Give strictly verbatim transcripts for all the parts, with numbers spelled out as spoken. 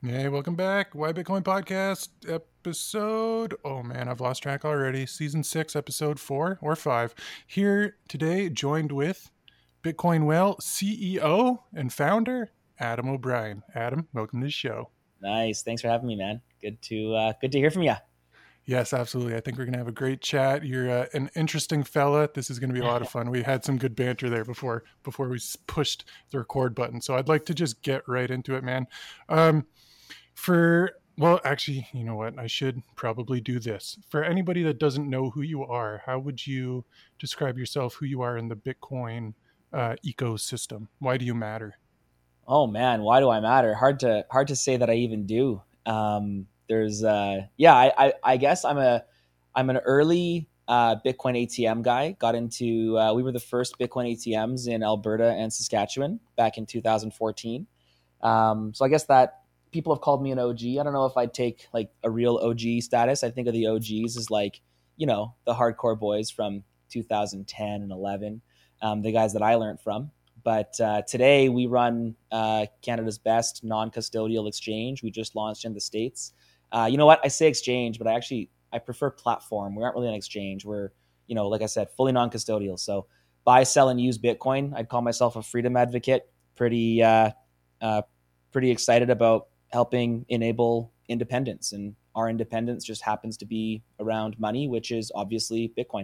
Hey, welcome back. Why Bitcoin Podcast episode. Oh man, I've lost track already. Season six, episode four or five. Here today, joined with Bitcoin Well C E O and founder Adam O'Brien. Adam, welcome to the show. Nice. Thanks for having me, man. Good to uh, good to hear from you. Yes, absolutely. I think we're gonna have a great chat. You're uh, an interesting fella. This is gonna be a lot of fun. We had some good banter there before before we pushed the record button. So I'd like to just get right into it, man. Um, For, well, actually, you know what? I should probably do this. For anybody that doesn't know who you are, how would you describe yourself, who you are in the Bitcoin uh, ecosystem? Why do you matter? Oh man, why do I matter? Hard to hard to say that I even do. Um, there's uh, yeah, I, I I guess I'm a I'm an early uh, Bitcoin A T M guy. Got into uh, we were the first Bitcoin A T Ms in Alberta and Saskatchewan back in two thousand fourteen. Um, so I guess that people have called me an O G. I don't know if I'd take like a real O G status. I think of the O Gs as like, you know, the hardcore boys from two thousand ten and eleven, um, the guys that I learned from. But uh, today we run uh, Canada's best non-custodial exchange. We just launched in the States. Uh, you know what? I say exchange, but I actually I prefer platform. We aren't really an exchange. We're, you know, like I said, fully non-custodial. So buy, sell, and use Bitcoin. I'd call myself a freedom advocate. Pretty uh, uh, pretty excited about helping enable independence. And our independence just happens to be around money, which is obviously Bitcoin.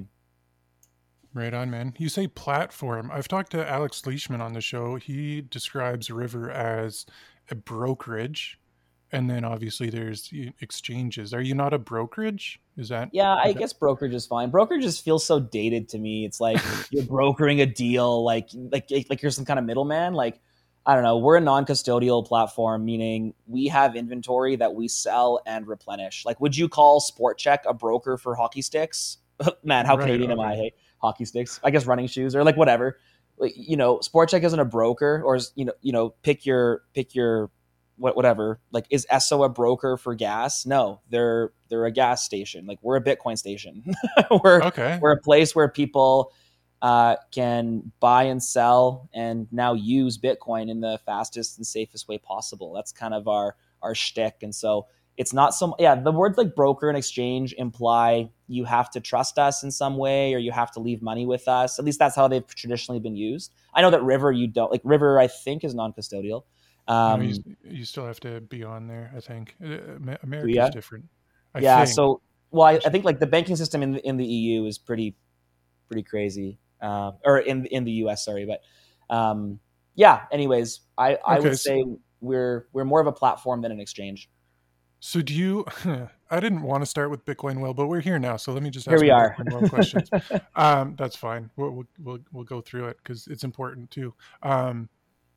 Right on, man. You say platform. I've talked to Alex Leishman on the show. He describes River as a brokerage. And then obviously there's exchanges. Are you not a brokerage? Is that, Yeah, I is that guess brokerage is fine. Brokerage just feels so dated to me. It's like you're brokering a deal, like like like you're some kind of middleman. Like I don't know. We're a non-custodial platform, meaning we have inventory that we sell and replenish. Like, would you call Sport Check a broker for hockey sticks? Man, how right? Canadian am I? Okay. Hey, hockey sticks. I guess running shoes or like whatever. Like, you know, Sport Check isn't a broker, or you know, you know, pick your pick your what whatever. Like, is Esso a broker for gas? No, they're they're a gas station. Like, we're a Bitcoin station. we're Okay. we're a place where people uh, can buy and sell and now use Bitcoin in the fastest and safest way possible. That's kind of our our shtick. And so it's not so yeah. The words like broker and exchange imply you have to trust us in some way or you have to leave money with us. At least that's how they've traditionally been used. I know that River you don't like. River I think is non-custodial. No, you Um, you still have to be on there. I think uh, do America's you? different. I Yeah. think. So well, I, I think like the banking system in the, in the E U is pretty pretty crazy, uh, or in in the U S. Sorry, but um, yeah. Anyways, I I Okay. would So, say we're we're more of a platform than an exchange. so do you? I didn't want to start with Bitcoin Well, but we're here now. So let me just Here ask we my are. Bitcoin Well questions. Um, that's fine. We'll, we'll we'll we'll go through it because it's important too. Um,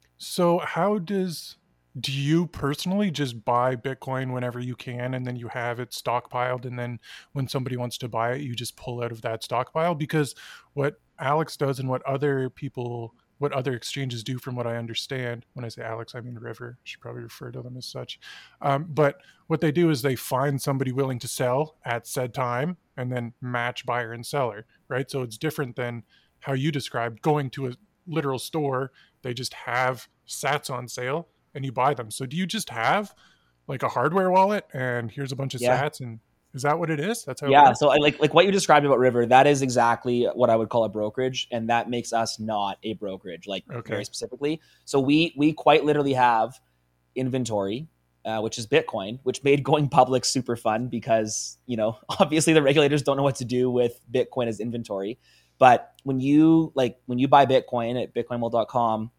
so how does do you personally just buy Bitcoin whenever you can and then you have it stockpiled and then when somebody wants to buy it, you just pull out of that stockpile? Because what Alex does and what other people what other exchanges do from what I understand, when I say Alex, I mean River, I should probably refer to them as such. Um, but what they do is they find somebody willing to sell at said time and then match buyer and seller, right? So it's different than how you described going to a literal store. They just have sats on sale and you buy them. So do you just have like a hardware wallet and here's a bunch of Yeah. sats, and is that what it is? That's how it Yeah, works? so I like like what you described about River. That is exactly what I would call a brokerage, and that makes us not a brokerage, like very Okay. specifically. So we we quite literally have inventory, uh, which is Bitcoin, which made going public super fun because you know obviously the regulators don't know what to do with Bitcoin as inventory. But when you like when you buy Bitcoin at bitcoin world dot com,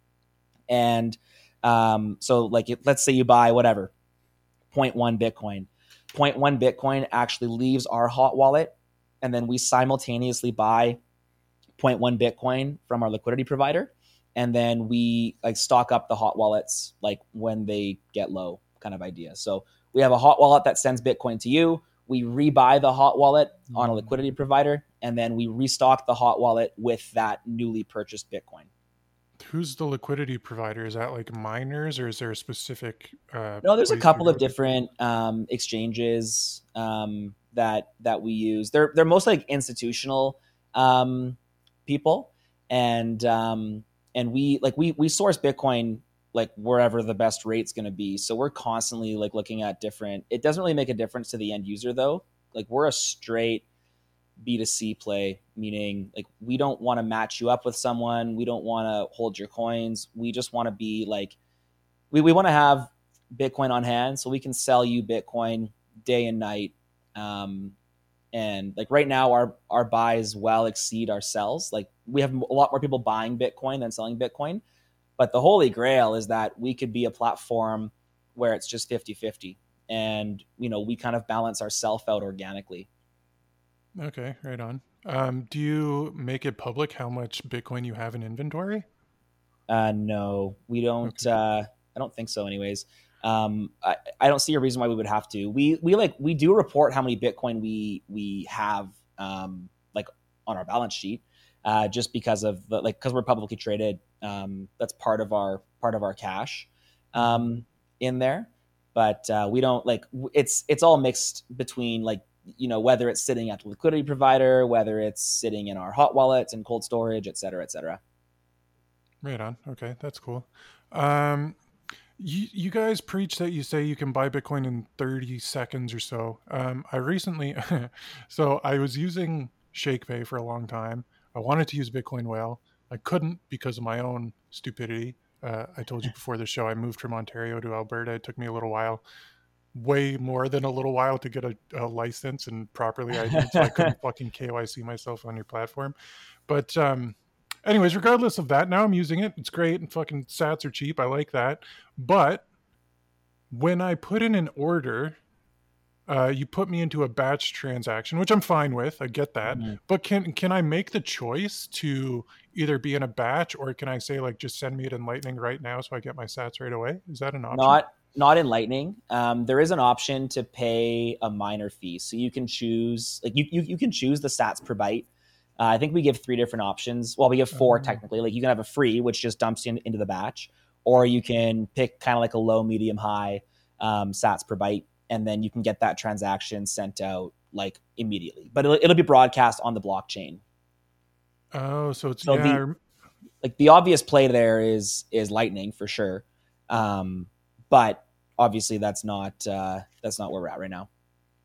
and um, so like let's say you buy whatever zero point one Bitcoin. zero point one Bitcoin actually leaves our hot wallet, and then we simultaneously buy zero point one Bitcoin from our liquidity provider, and then we like stock up the hot wallets like when they get low, kind of idea. So we have a hot wallet that sends Bitcoin to you. We rebuy the hot wallet on a Mm. liquidity provider, and then we restock the hot wallet with that newly purchased Bitcoin. Who's the liquidity provider? Is that like miners or is there a specific uh, No, there's a place you couple of go to? different um, exchanges um, that that we use. They're they're mostly like institutional um, people, and um, and we like we we source Bitcoin like wherever the best rate's going to be. So we're constantly like looking at different, it doesn't really make a difference to the end user though. Like we're a straight B two C play, meaning like we don't want to match you up with someone. We don't want to hold your coins. We just want to be like, we, we want to have Bitcoin on hand so we can sell you Bitcoin day and night. Um, and like right now our, our buys well exceed our sells. Like we have a lot more people buying Bitcoin than selling Bitcoin. But the holy grail is that we could be a platform where it's just fifty-fifty and, you know, we kind of balance ourselves out organically. Okay, right on. Um, do you make it public how much Bitcoin you have in inventory? Uh, no, we don't. Okay. Uh, I don't think so anyways. Um, I, I don't see a reason why we would have to. We, we like, we do report how many Bitcoin we, we have, um, like on our balance sheet. Uh, just because of the, like, cause we're publicly traded. Um, that's part of our, part of our cash, um, in there, but, uh, we don't like, it's, it's all mixed between like, you know, whether it's sitting at the liquidity provider, whether it's sitting in our hot wallets and cold storage, et cetera, et cetera. Right on. Okay. That's cool. Um, you, you guys preach that you say you can buy Bitcoin in thirty seconds or so. Um, I recently, so I was using ShakePay for a long time. I wanted to use Bitcoin Whale. I couldn't because of my own stupidity. Uh, I told you before the show, I moved from Ontario to Alberta. It took me a little while, way more than a little while to get a, a license and properly I D'd. So I couldn't fucking K Y C myself on your platform. But um, anyways, regardless of that, now I'm using it. It's great and fucking sats are cheap. I like that. But when I put in an order, Uh, you put me into a batch transaction, which I'm fine with. I get that. Mhm. But can can I make the choice to either be in a batch or can I say like just send me it in Lightning right now so I get my sats right away? Is that an option? Not not in Lightning. Um, there is an option to pay a minor fee, so you can choose like you you, you can choose the sats per byte. Uh, I think we give three different options. Well, we give four Oh. technically. Like you can have a free, which just dumps you in, into the batch, or you can pick kind of like a low, medium, high um, sats per byte, and then you can get that transaction sent out like immediately. But it'll, it'll be broadcast on the blockchain. Oh, so it's So yeah. I the rem- like the obvious play there is is Lightning for sure, um, but obviously that's not uh, that's not where we're at right now.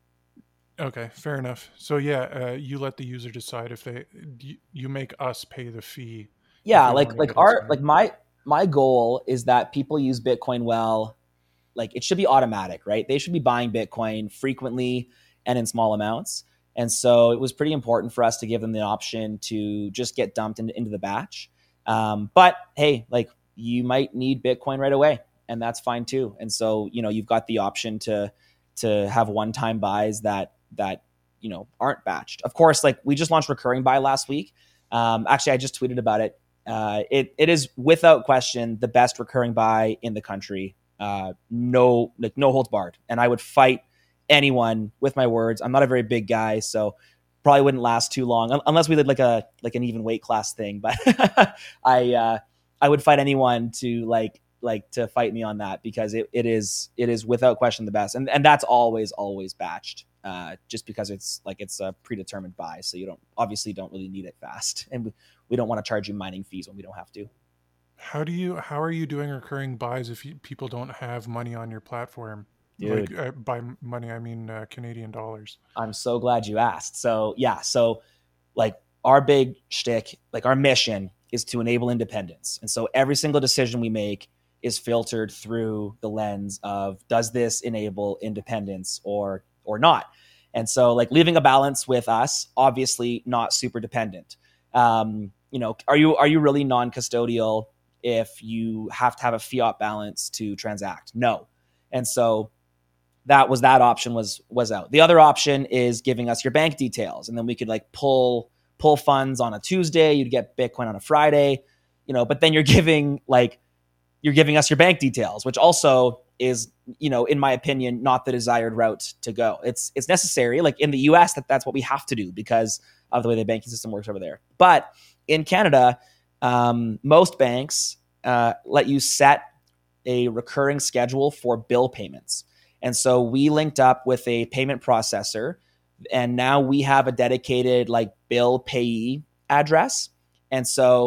Okay, fair enough. So yeah, uh, you let the user decide if they you, you make us pay the fee if Yeah, we like want to like get it our signed. like my my goal is that people use Bitcoin well. Like it should be automatic, right? They should be buying Bitcoin frequently and in small amounts. And so it was pretty important for us to give them the option to just get dumped into, into the batch. Um, but hey, like you might need Bitcoin right away, and that's fine too. And so you know you've got the option to to have one-time buys that that you know aren't batched. Of course, like we just launched recurring buy last week. Um, actually, I just tweeted about it. Uh, it it is without question the best recurring buy in the country. Uh, no, like no holds barred. And I would fight anyone with my words. I'm not a very big guy, so probably wouldn't last too long un- unless we did like a like an even weight class thing. But I uh, I would fight anyone to like like to fight me on that because it, it is it is without question the best, and and that's always always batched. Uh, just because it's like it's a predetermined buy, so you don't obviously don't really need it fast, and we, we don't want to charge you mining fees when we don't have to. How do you how are you doing recurring buys if you, people don't have money on your platform? Like Dude, uh, by money, I mean uh, Canadian dollars. I'm so glad you asked. So yeah, so like our big shtick, like our mission is to enable independence. And so every single decision we make is filtered through the lens of does this enable independence or or not? And so like leaving a balance with us, obviously not super dependent. Um, you know, are you are you really non-custodial if you have to have a fiat balance to transact? No. And so that was that option was was out. The other option is giving us your bank details, and then we could like pull pull funds on a Tuesday. You'd get Bitcoin on a Friday, you know. But then you're giving like you're giving us your bank details, which also is, you know, in my opinion, not the desired route to go. It's it's necessary, like in the U S, that that's what we have to do because of the way the banking system works over there. But in Canada, um, most banks uh, let you set a recurring schedule for bill payments. And so we linked up with a payment processor, and now we have a dedicated like bill payee address. And so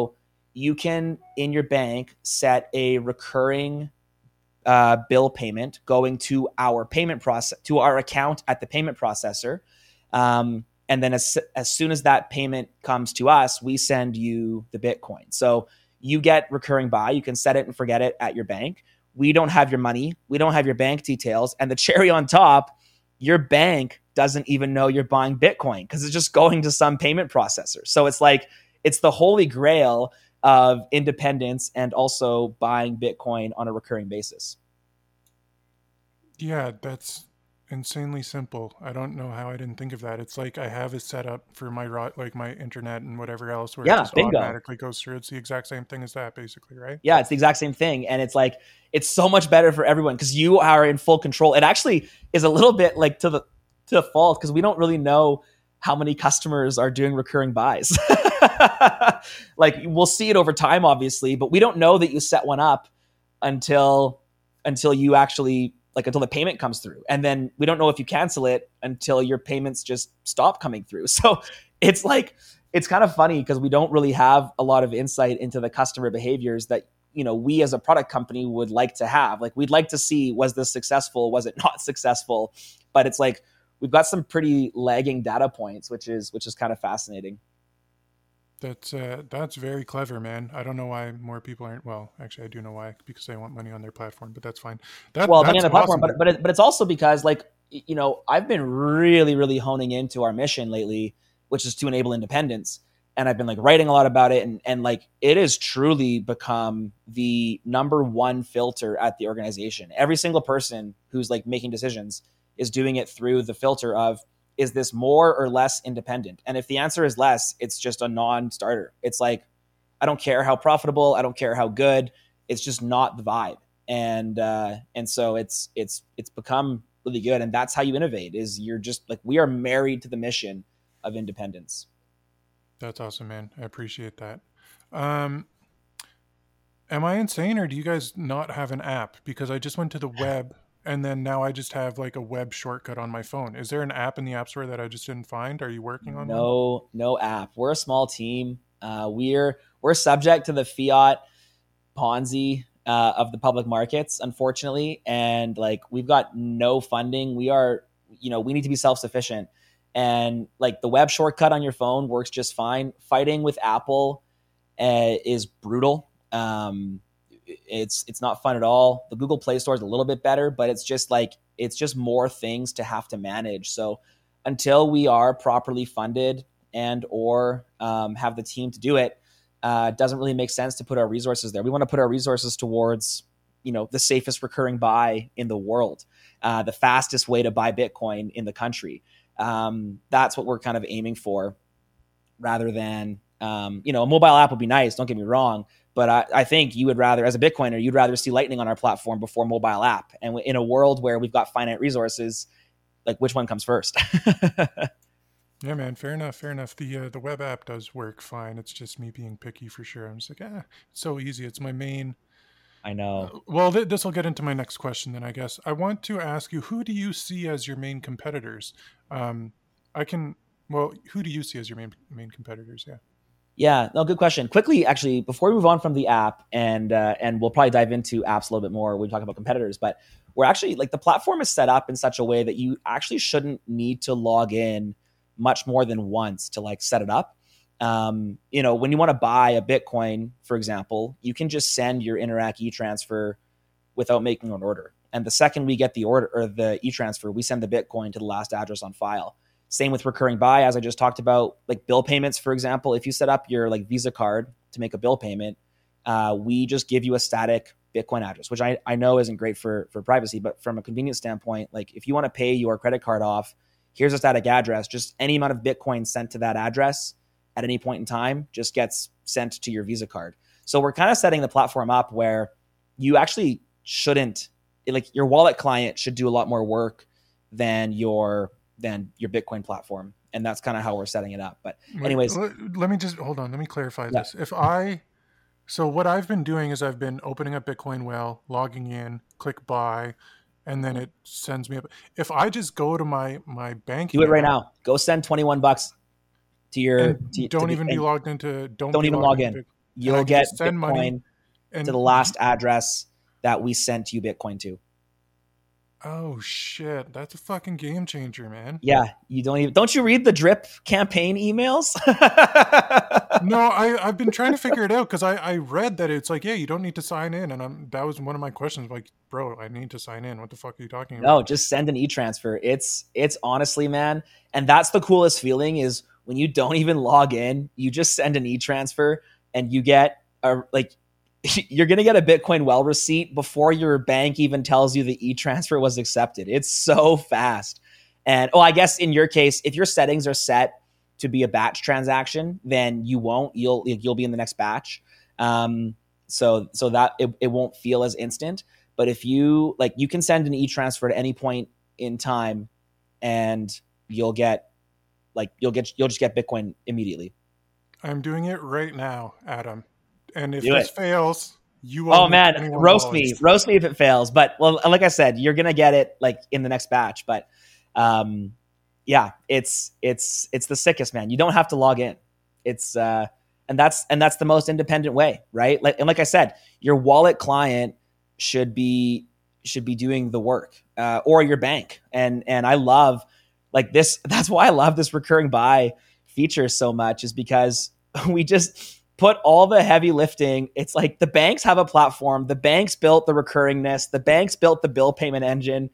you can, in your bank, set a recurring uh, bill payment going to our payment process, to our account at the payment processor. Um, and then as, as soon as that payment comes to us, we send you the Bitcoin. So you get recurring buy. You can set it and forget it at your bank. We don't have your money. We don't have your bank details. And the cherry on top, your bank doesn't even know you're buying Bitcoin because it's just going to some payment processor. So it's like, it's the holy grail of independence and also buying Bitcoin on a recurring basis. Yeah, that's insanely simple. I don't know how I didn't think of that. It's like I have it set up for my ro- like my internet and whatever else where it Yeah, just bingo. automatically goes through. It's the exact same thing as that, basically, right? Yeah, it's the exact same thing. And it's like, it's so much better for everyone because you are in full control. It actually is a little bit like to the to the fault because we don't really know how many customers are doing recurring buys. Like we'll see it over time, obviously, but we don't know that you set one up until until you actually like until the payment comes through. And then we don't know if you cancel it until your payments just stop coming through. So it's like it's kind of funny because we don't really have a lot of insight into the customer behaviors that, you know, we as a product company would like to have. Like we'd like to see, was this successful? Was it not successful? But it's like we've got some pretty lagging data points, which is which is kind of fascinating. That's uh, that's very clever, man. I don't know why more people aren't. Well, actually, I do know why, because they want money on their platform. But that's fine. That Well, money on that's the platform, awesome, but dude. but it, but it's also because like you know I've been really really honing into our mission lately, which is to enable independence, and I've been like writing a lot about it, and and like it has truly become the number one filter at the organization. Every single person who's like making decisions is doing it through the filter of, is this more or less independent? And if the answer is less, it's just a non-starter. It's like, I don't care how profitable, I don't care how good, it's just not the vibe. And uh, and so it's it's it's become really good. And that's how you innovate, is you're just like, we are married to the mission of independence. That's awesome, man. I appreciate that. Um, am I insane, or do you guys not have an app? Because I just went to the web, and then now I just have like a web shortcut on my phone. Is there an app in the App Store that I just didn't find? Are you working on one? No, no app. We're a small team. Uh, we're we're subject to the fiat Ponzi uh, of the public markets, unfortunately. And like we've got no funding. We are, you know, we need to be self sufficient. And like the web shortcut on your phone works just fine. Fighting with Apple uh, is brutal. Um, it's it's not fun at all. The Google Play Store is a little bit better, but it's just like it's just more things to have to manage. So until we are properly funded and or um, have the team to do it, uh, doesn't really make sense to put our resources there. We want to put our resources towards, you know, the safest recurring buy in the world, uh, the fastest way to buy Bitcoin in the country. Um, that's what we're kind of aiming for, rather than, um, you know, a mobile app would be nice. Don't get me wrong, but I, I think you would rather, as a Bitcoiner, you'd rather see Lightning on our platform before mobile app. And in a world where we've got finite resources, like which one comes first? Yeah, man. Fair enough. Fair enough. The uh, the web app does work fine. It's just me being picky for sure. I'm just like, ah, it's so easy. It's my main. I Uh, know. well, th- this will get into my next question. Then I guess I want to ask you, who do you see as your main competitors? Um, I can. Well, who do you see as your main main competitors? Yeah. Yeah, no, good question. Quickly, actually, before we move on from the app, and uh, and we'll probably dive into apps a little bit more when we talk about competitors, but we're actually like the platform is set up in such a way that you actually shouldn't need to log in much more than once to like set it up. Um, you know, when you want to buy a Bitcoin, for example, you can just send your Interac e-transfer without making an order. And the second we get the order or the e-transfer, we send the Bitcoin to the last address on file. Same with recurring buy, as I just talked about, like bill payments, for example. If you set up your like Visa card to make a bill payment, uh, we just give you a static Bitcoin address, which I, I know isn't great for, for privacy, but from a convenience standpoint, like if you want to pay your credit card off, here's a static address. Just any amount of Bitcoin sent to that address at any point in time just gets sent to your Visa card. So we're kind of setting the platform up where you actually shouldn't, like your wallet client should do a lot more work than your than your Bitcoin platform. And that's kind of how we're setting it up. But Wait, anyways, let, let me just hold on. Let me clarify yeah. this. If I, so what I've been doing is I've been opening up Bitcoin Whale, logging in, click buy, and then it sends me up. If I just go to my my Do it banking right app now. Go send twenty-one bucks to your and to, to don't the even be and logged into, don't don't be even logged log into in. Bitcoin. and I you'll can get just send money. Bitcoin And to the last address that we sent you Bitcoin to. oh shit, that's a fucking game changer, man. Yeah, you don't even don't you read the drip campaign emails? No, I I've been trying to figure it out because I I read that it's like, yeah, you don't need to sign in, and I'm that was one of my questions. Like, bro, I need to sign in. What the fuck are you talking No, about? just send an e-transfer. It's it's honestly, man, and that's the coolest feeling is when you don't even log in, you just send an e-transfer and you get a like you're going to get a Bitcoin well receipt before your bank even tells you the e-transfer was accepted. It's so fast. And oh, I guess in your case, if your settings are set to be a batch transaction, then you won't. You'll you'll be in the next batch. Um, so so that it, it won't feel as instant. But if you like, you can send an e-transfer at any point in time, and you'll get like you'll get you'll just get Bitcoin immediately. I'm doing it right now, Adam. And if Do this it. fails, you owe Oh me man, twenty-one dollars. roast me, roast me if it fails. But well, like I said, you're gonna get it like in the next batch. But um, yeah, it's it's it's the sickest, man. You don't have to log in. It's uh, and that's and that's the most independent way, right? Like and like I said, your wallet client should be should be doing the work, uh, or your bank. And and I love like this. That's why I love this recurring buy feature so much, is because we just put all the heavy lifting. It's like the banks have a platform. The banks built the recurringness. The banks built the bill payment engine.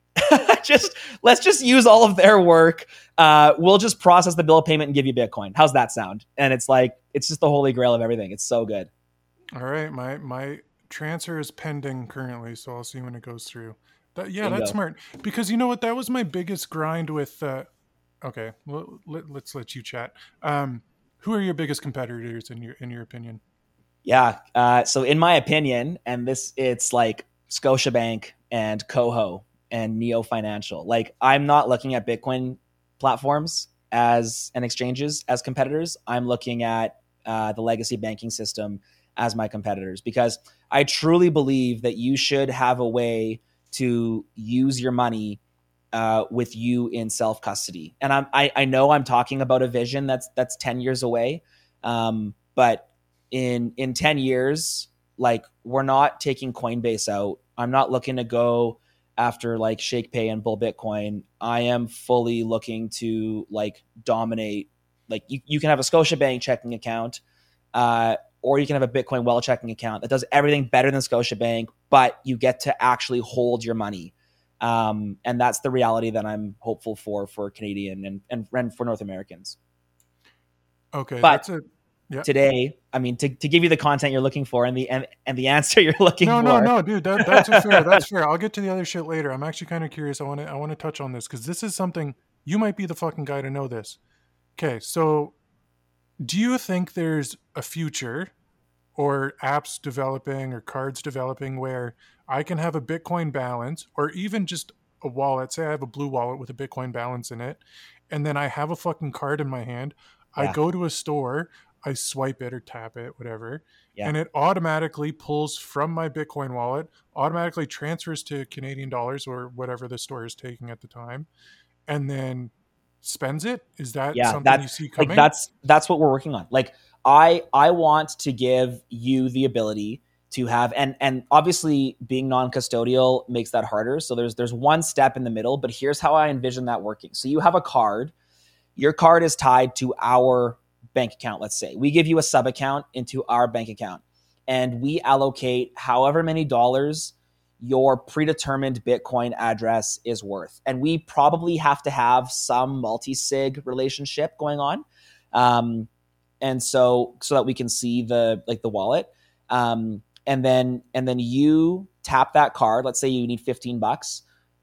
just let's just use all of their work. Uh, we'll just process the bill payment and give you Bitcoin. How's that sound? And it's like it's just the holy grail of everything. It's so good. All right, my my transfer is pending currently, so I'll see when it goes through. That, yeah, Bingo. that's smart. Because you know what? That was my biggest grind with. Uh, okay, well, let, let's let you chat. Um, who are your biggest competitors in your in your opinion? Yeah. Uh, so in my opinion, and this it's like Scotiabank and Coho and Neo Financial. Like I'm not looking at Bitcoin platforms as and exchanges as competitors. I'm looking at uh, the legacy banking system as my competitors, because I truly believe that you should have a way to use your money uh, with you in self custody. And I'm, I, I know I'm talking about a vision that's that's ten years away, um, but in in ten years, like we're not taking Coinbase out. I'm not looking to go after like ShakePay and Bull Bitcoin. I am fully looking to like dominate. Like you, you can have a Scotiabank checking account, uh, or you can have a Bitcoin well checking account that does everything better than Scotiabank, but you get to actually hold your money. Um, and that's the reality that I'm hopeful for for Canadian and, and, and for North Americans. Okay, but that's it. Yeah. Today, I mean, to, to give you the content you're looking for and the and, and the answer you're looking no, for. No, no, no, dude, that, that's fair. That's fair. I'll get to the other shit later. I'm actually kind of curious. I want to I want to touch on this because this is something you might be the fucking guy to know this. Okay, so do you think there's a future or apps developing or cards developing where I can have a Bitcoin balance or even just a wallet? Say I have a blue wallet with a Bitcoin balance in it, and then I have a fucking card in my hand. Yeah. I go to a store, I swipe it or tap it, whatever, yeah. and it automatically pulls from my Bitcoin wallet, automatically transfers to Canadian dollars or whatever the store is taking at the time, and then spends it. Is that yeah, something you see coming? Like that's that's what we're working on. Like I I want to give you the ability to have and and obviously being non-custodial makes that harder. So there's there's one step in the middle, but here's how I envision that working. So you have a card. Your card is tied to our bank account, let's say. We give you a sub account into our bank account, and we allocate however many dollars your predetermined Bitcoin address is worth. And we probably have to have some multi-sig relationship going on. Um, and so, so that we can see the, like the wallet. Um, and then, and then you tap that card. Let's say you need fifteen bucks.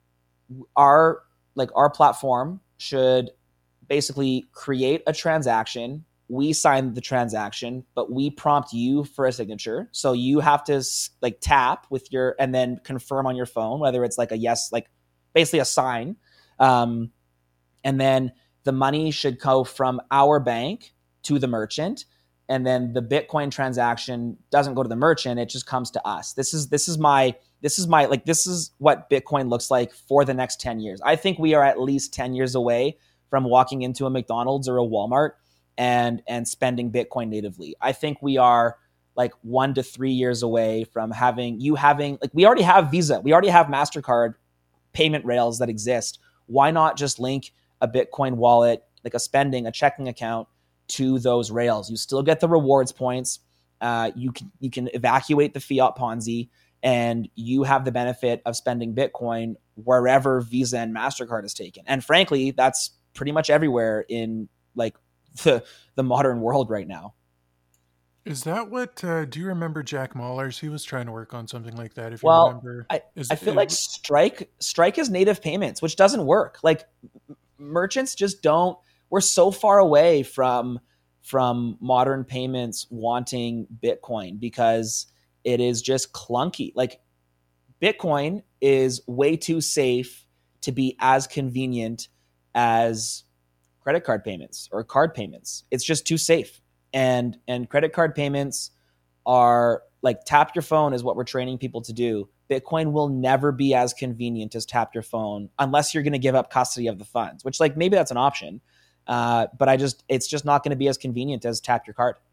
Our, like our platform should basically create a transaction. We sign the transaction, but we prompt you for a signature. So you have to like tap with your, and then confirm on your phone, whether it's like a yes, like basically a sign. Um, and then the money should go from our bank to the merchant. And then the Bitcoin transaction doesn't go to the merchant. It just comes to us. This is, this is my, this is my, like, this is what Bitcoin looks like for the next ten years. I think we are at least ten years away from walking into a McDonald's or a Walmart and and spending Bitcoin natively. I think we are like one to three years away from having you having like we already have Visa, we already have MasterCard payment rails that exist. Why not just link a Bitcoin wallet, like a spending, a checking account to those rails? You still get the rewards points. Uh, you can you can evacuate the fiat Ponzi, and you have the benefit of spending Bitcoin wherever Visa and MasterCard is taken. And frankly, that's pretty much everywhere in like the the modern world right now. Is that what, uh, do you remember Jack Mallers? He was trying to work on something like that, if you Well, remember. I, Is I feel it, like Strike Strike is native payments, which doesn't work. Like merchants just don't, we're so far away from from modern payments wanting Bitcoin because it is just clunky. Like Bitcoin is way too safe to be as convenient as credit card payments or card payments. It's just too safe. And and credit card payments are like tap your phone is what we're training people to do. Bitcoin will never be as convenient as tap your phone unless you're going to give up custody of the funds, which like maybe that's an option. Uh, but I just, it's just not going to be as convenient as tap your card.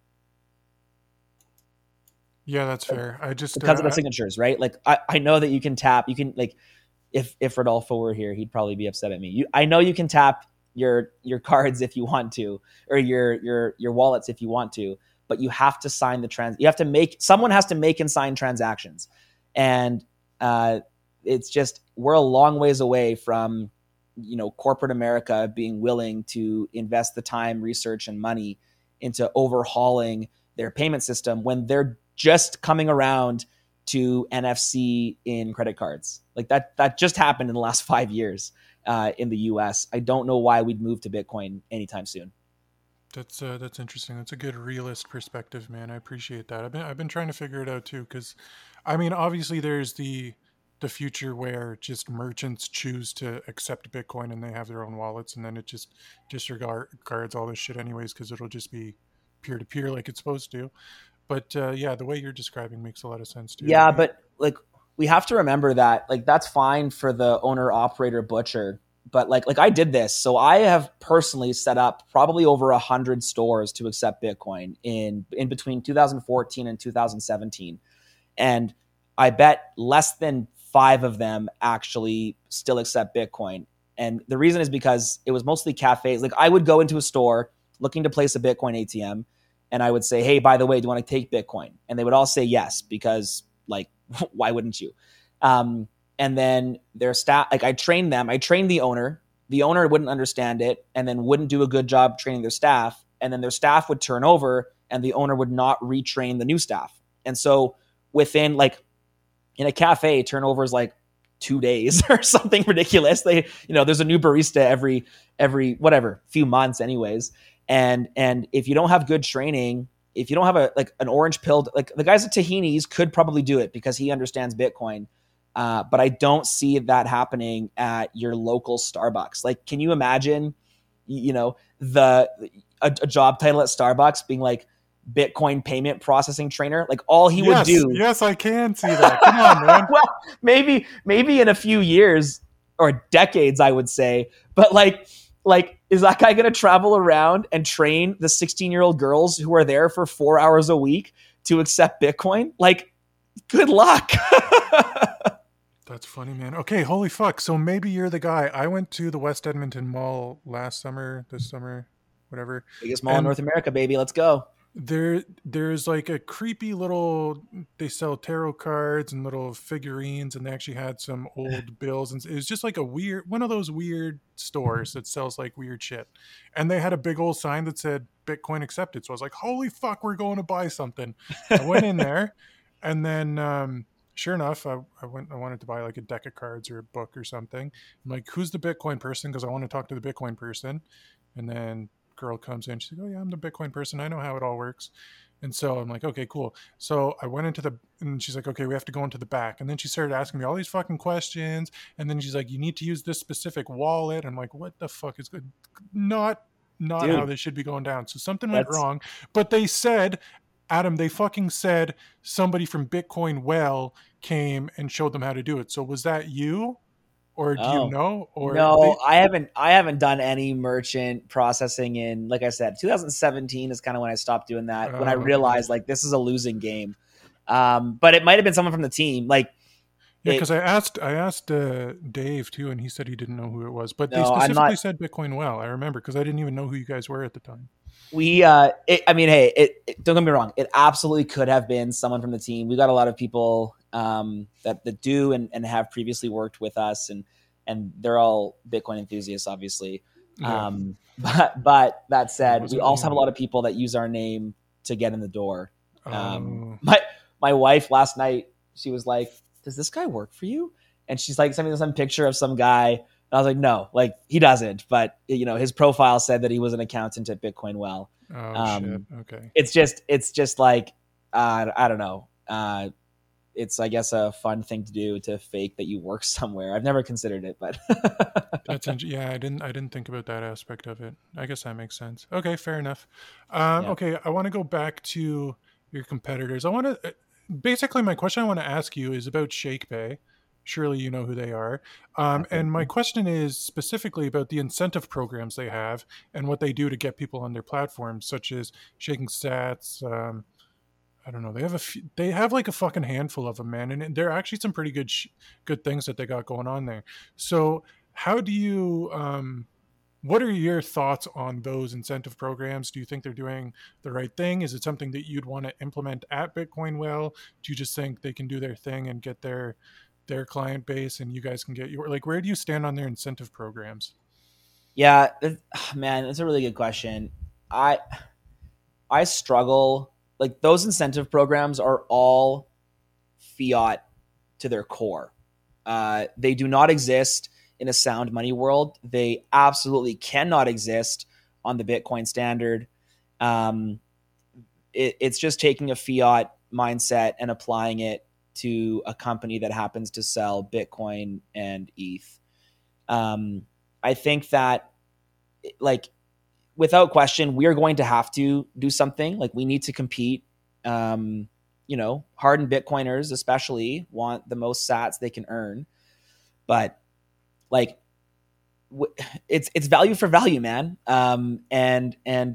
Yeah, that's fair. I just, because uh, of the signatures, right? Like I, I know that you can tap, you can like, if, if Rodolfo were here, he'd probably be upset at me. You, I know you can tap your, your cards if you want to, or your, your, your wallets if you want to, but you have to sign the trans, you have to make, someone has to make and sign transactions. And uh, it's just, we're a long ways away from, you know, corporate America being willing to invest the time, research, and money into overhauling their payment system when they're just coming around to N F C in credit cards. Like that, that just happened in the last five years uh, in the U S. I don't know why we'd move to Bitcoin anytime soon. That's uh, that's interesting. That's a good realist perspective, man. I appreciate that. I've been I've been trying to figure it out too, because, I mean, obviously there's the the future where just merchants choose to accept Bitcoin and they have their own wallets, and then it just disregards all this shit anyways, because it'll just be peer to peer like it's supposed to. But uh, yeah, the way you're describing makes a lot of sense too. Yeah, but like we have to remember that like that's fine for the owner operator butcher, but like like I did this, so I have personally set up probably over a hundred stores to accept Bitcoin in in between two thousand fourteen and two thousand seventeen, and I bet less than five of them actually still accept Bitcoin. And the reason is because it was mostly cafes. Like I would go into a store looking to place a Bitcoin A T M, and I would say, hey, by the way, do you want to take Bitcoin? And they would all say yes, because like, why wouldn't you? Um, and then their staff, like I trained them, I trained the owner, the owner wouldn't understand it and then wouldn't do a good job training their staff. And then their staff would turn over and the owner would not retrain the new staff. And so within like, in a cafe, turnover is like two days or something ridiculous. They, you know, there's a new barista every, every whatever, few months anyways. And, and if you don't have good training, if you don't have a, like an orange pill, like the guys at Tahini's could probably do it because he understands Bitcoin. Uh, but I don't see that happening at your local Starbucks. Like, can you imagine, you know, the, a, a job title at Starbucks being like, Bitcoin payment processing trainer? Like all he yes, would do. Yes, I can see that. Come on, man. Well, maybe, maybe in a few years or decades, I would say. But like, like, is that guy going to travel around and train the sixteen year old girls who are there for four hours a week to accept Bitcoin? Like, good luck. That's funny, man. Okay, holy fuck. So maybe you're the guy. I went to the West Edmonton Mall last summer, this summer, whatever. Biggest mall in North America, baby. Let's go. There, there's like a creepy little. They sell tarot cards and little figurines, and they actually had some old bills, and it was just like a weird, one of those weird stores that sells like weird shit. And they had a big old sign that said Bitcoin accepted. So I was like, "Holy fuck, we're going to buy something." I went in there, and then um, sure enough, I, I went. I wanted to buy like a deck of cards or a book or something. I'm like, "Who's the Bitcoin person?" Because I want to talk to the Bitcoin person, and then girl comes in, she's like, oh yeah, I'm the Bitcoin person, I know how it all works. And so I'm like, okay, cool. So I went into the, and she's like, okay, we have to go into the back. And then she started asking me all these fucking questions, and then she's like, you need to use this specific wallet. I'm like, what the fuck is good? Not not Dude, how this should be going down. So something went wrong. But they said, Adam, they fucking said somebody from Bitcoin Well came and showed them how to do it. So was that you? or do you Oh. know? Or No, they, I haven't. I haven't done any merchant processing in, like I said, twenty seventeen is kind of when I stopped doing that. When I uh, okay. realized like this is a losing game. Um, but it might have been someone from the team. Like Yeah, it. because I asked I asked uh, Dave too, and he said he didn't know who it was. But they No, I'm specifically not. said Bitcoin Well. I remember because I didn't even know who you guys were at the time. We. Uh, it, I mean, hey, it, it. Don't get me wrong. It absolutely could have been someone from the team. We got a lot of people um, that that do and, and have previously worked with us, and and they're all Bitcoin enthusiasts, obviously. Yeah, Um, but but that it said, we wasn't also have a you. lot of people that use our name to get in the door. Um, Oh, my my wife last night, she was like, "Does this guy work for you?" And she's like sending me some picture of some guy. And I was like, "No, like he doesn't." But you know, his profile said that he was an accountant at Bitcoin Well. oh shit. Um, Okay. it's just it's just like uh, I don't know. Uh, it's I guess a fun thing to do to fake that you work somewhere. I've never considered it, but That's int- yeah. I didn't I didn't think about that aspect of it. I guess that makes sense. Okay, fair enough. Um, yeah. okay, I want to go back to your competitors. I want to basically my question I want to ask you is about ShakePay. Surely you know who they are. Um, and my Absolutely. question is specifically about the incentive programs they have and what they do to get people on their platforms, such as Shaking Stats. Um, I don't know. They have a few, they have like a fucking handful of them, man, and they're actually some pretty good sh- good things that they got going on there. So, how do you um what are your thoughts on those incentive programs? Do you think they're doing the right thing? Is it something that you'd want to implement at Bitcoin Well? Do you just think they can do their thing and get their their client base and you guys can get your like where do you stand on their incentive programs? Yeah, man, that's a really good question. I I struggle like those incentive programs are all fiat to their core. Uh, they do not exist in a sound money world. They absolutely cannot exist on the Bitcoin standard. Um, it, it's just taking a fiat mindset and applying it to a company that happens to sell Bitcoin and E T H. Um, I think that, like, without question, we are going to have to do something. Like, we need to compete. Um, you know, hardened Bitcoiners, especially, want the most sats they can earn. But, like, it's it's value for value, man. Um, and and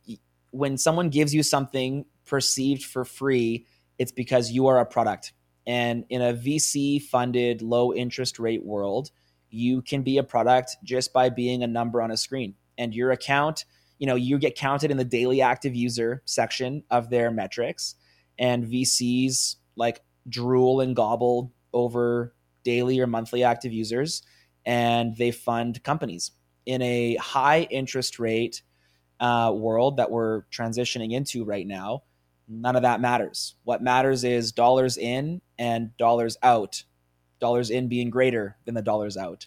when someone gives you something perceived for free, it's because you are a product. And in a V C funded low interest rate world, you can be a product just by being a number on a screen. And your account, you know, you get counted in the daily active user section of their metrics. And V Cs like drool and gobble over daily or monthly active users, and they fund companies in a high interest rate uh, world that we're transitioning into right now. None of that matters. What matters is dollars in and dollars out, dollars in being greater than the dollars out.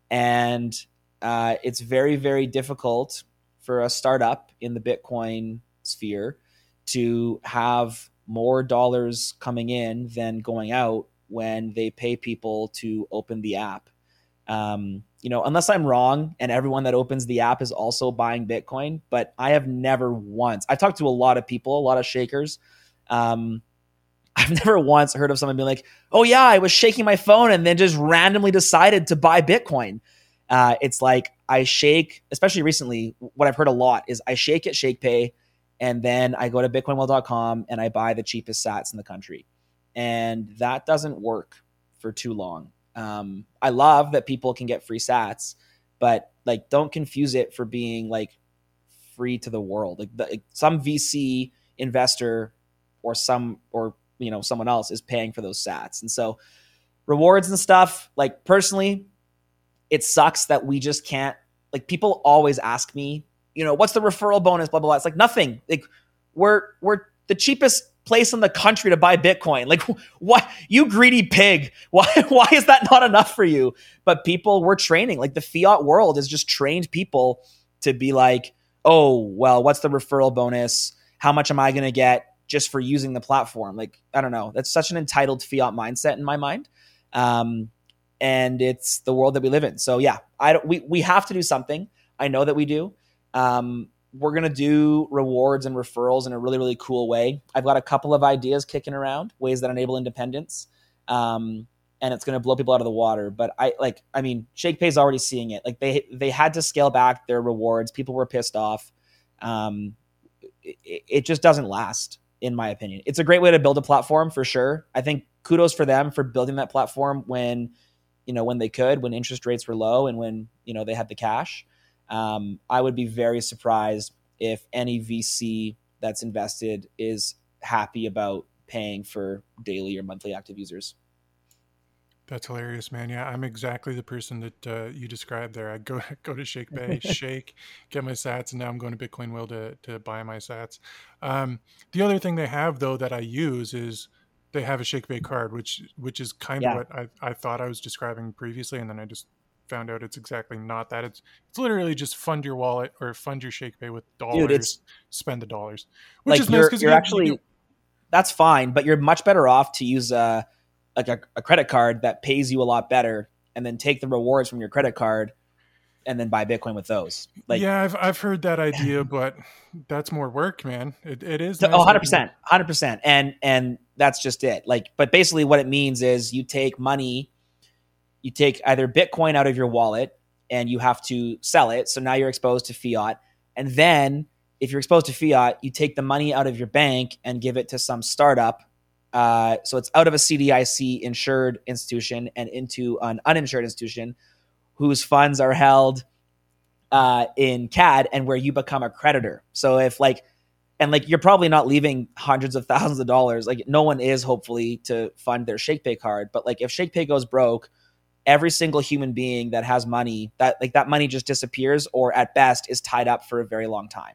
And uh, it's very, very difficult for a startup in the Bitcoin sphere to have more dollars coming in than going out when they pay people to open the app. Um, you know, unless I'm wrong and everyone that opens the app is also buying Bitcoin, but I have never once, I've talked to a lot of people, a lot of shakers. Um, I've never once heard of someone being like, oh yeah, I was shaking my phone and then just randomly decided to buy Bitcoin. Uh, it's like I shake, especially recently, what I've heard a lot is I shake at ShakePay and then I go to bitcoin well dot com and I buy the cheapest sats in the country. And that doesn't work for too long. Um, I love that people can get free sats, but like don't confuse it for being like free to the world. Like, the, like some V C investor or some or you know someone else is paying for those sats, and so rewards and stuff. Like personally, it sucks that we just can't. Like people always ask me, you know, what's the referral bonus? Blah blah blah. It's like nothing. Like we're we're the cheapest place in the country to buy Bitcoin. Like what, you greedy pig? Why why is that not enough for you? But people we're training. Like the fiat world has just trained people to be like, oh well, what's the referral bonus? How much am I going to get just for using the platform? Like I don't know. That's such an entitled fiat mindset in my mind. Um, and it's the world that we live in. So yeah, I don't, we we have to do something. I know that we do. Um, we're going to do rewards and referrals in a really, really cool way. I've got a couple of ideas kicking around, ways that enable independence. Um, and it's going to blow people out of the water. But I like, I mean, ShakePay is already seeing it. Like they, they had to scale back their rewards. People were pissed off. Um, it, it just doesn't last, in my opinion. It's a great way to build a platform for sure. I think kudos for them for building that platform when, you know, when they could, when interest rates were low and when, you know, they had the cash. Um, I would be very surprised if any V C that's invested is happy about paying for daily or monthly active users. That's hilarious, man. Yeah, I'm exactly the person that uh, you described there. I go go to ShakePay, shake, get my sats, and now I'm going to Bitcoin Will to to buy my sats. Um, the other thing they have though that I use is they have a ShakePay card, which which is kind of Yeah. what I, I thought I was describing previously, and then I just found out it's exactly not that. It's it's literally just fund your wallet or fund your ShakePay with dollars, Dude, it's spend the dollars, which like is nice you're because you're you, actually you, that's fine, but you're much better off to use a like a, a credit card that pays you a lot better, and then take the rewards from your credit card, and then buy Bitcoin with those. Like, yeah, I've I've heard that idea, but that's more work, man. It it is oh, nice. one hundred percent, one hundred percent, and and that's just it. Like, but basically, what it means is you take money, you take either Bitcoin out of your wallet, and you have to sell it. So now you're exposed to fiat, and then if you're exposed to fiat, you take the money out of your bank and give it to some startup. Uh, so it's out of a C D I C insured institution and into an uninsured institution whose funds are held uh, in C A D and where you become a creditor. So if like, and like, you're probably not leaving hundreds of thousands of dollars. Like no one is hopefully to fund their ShakePay card. But like if ShakePay goes broke, every single human being that has money, that like that money just disappears or at best is tied up for a very long time.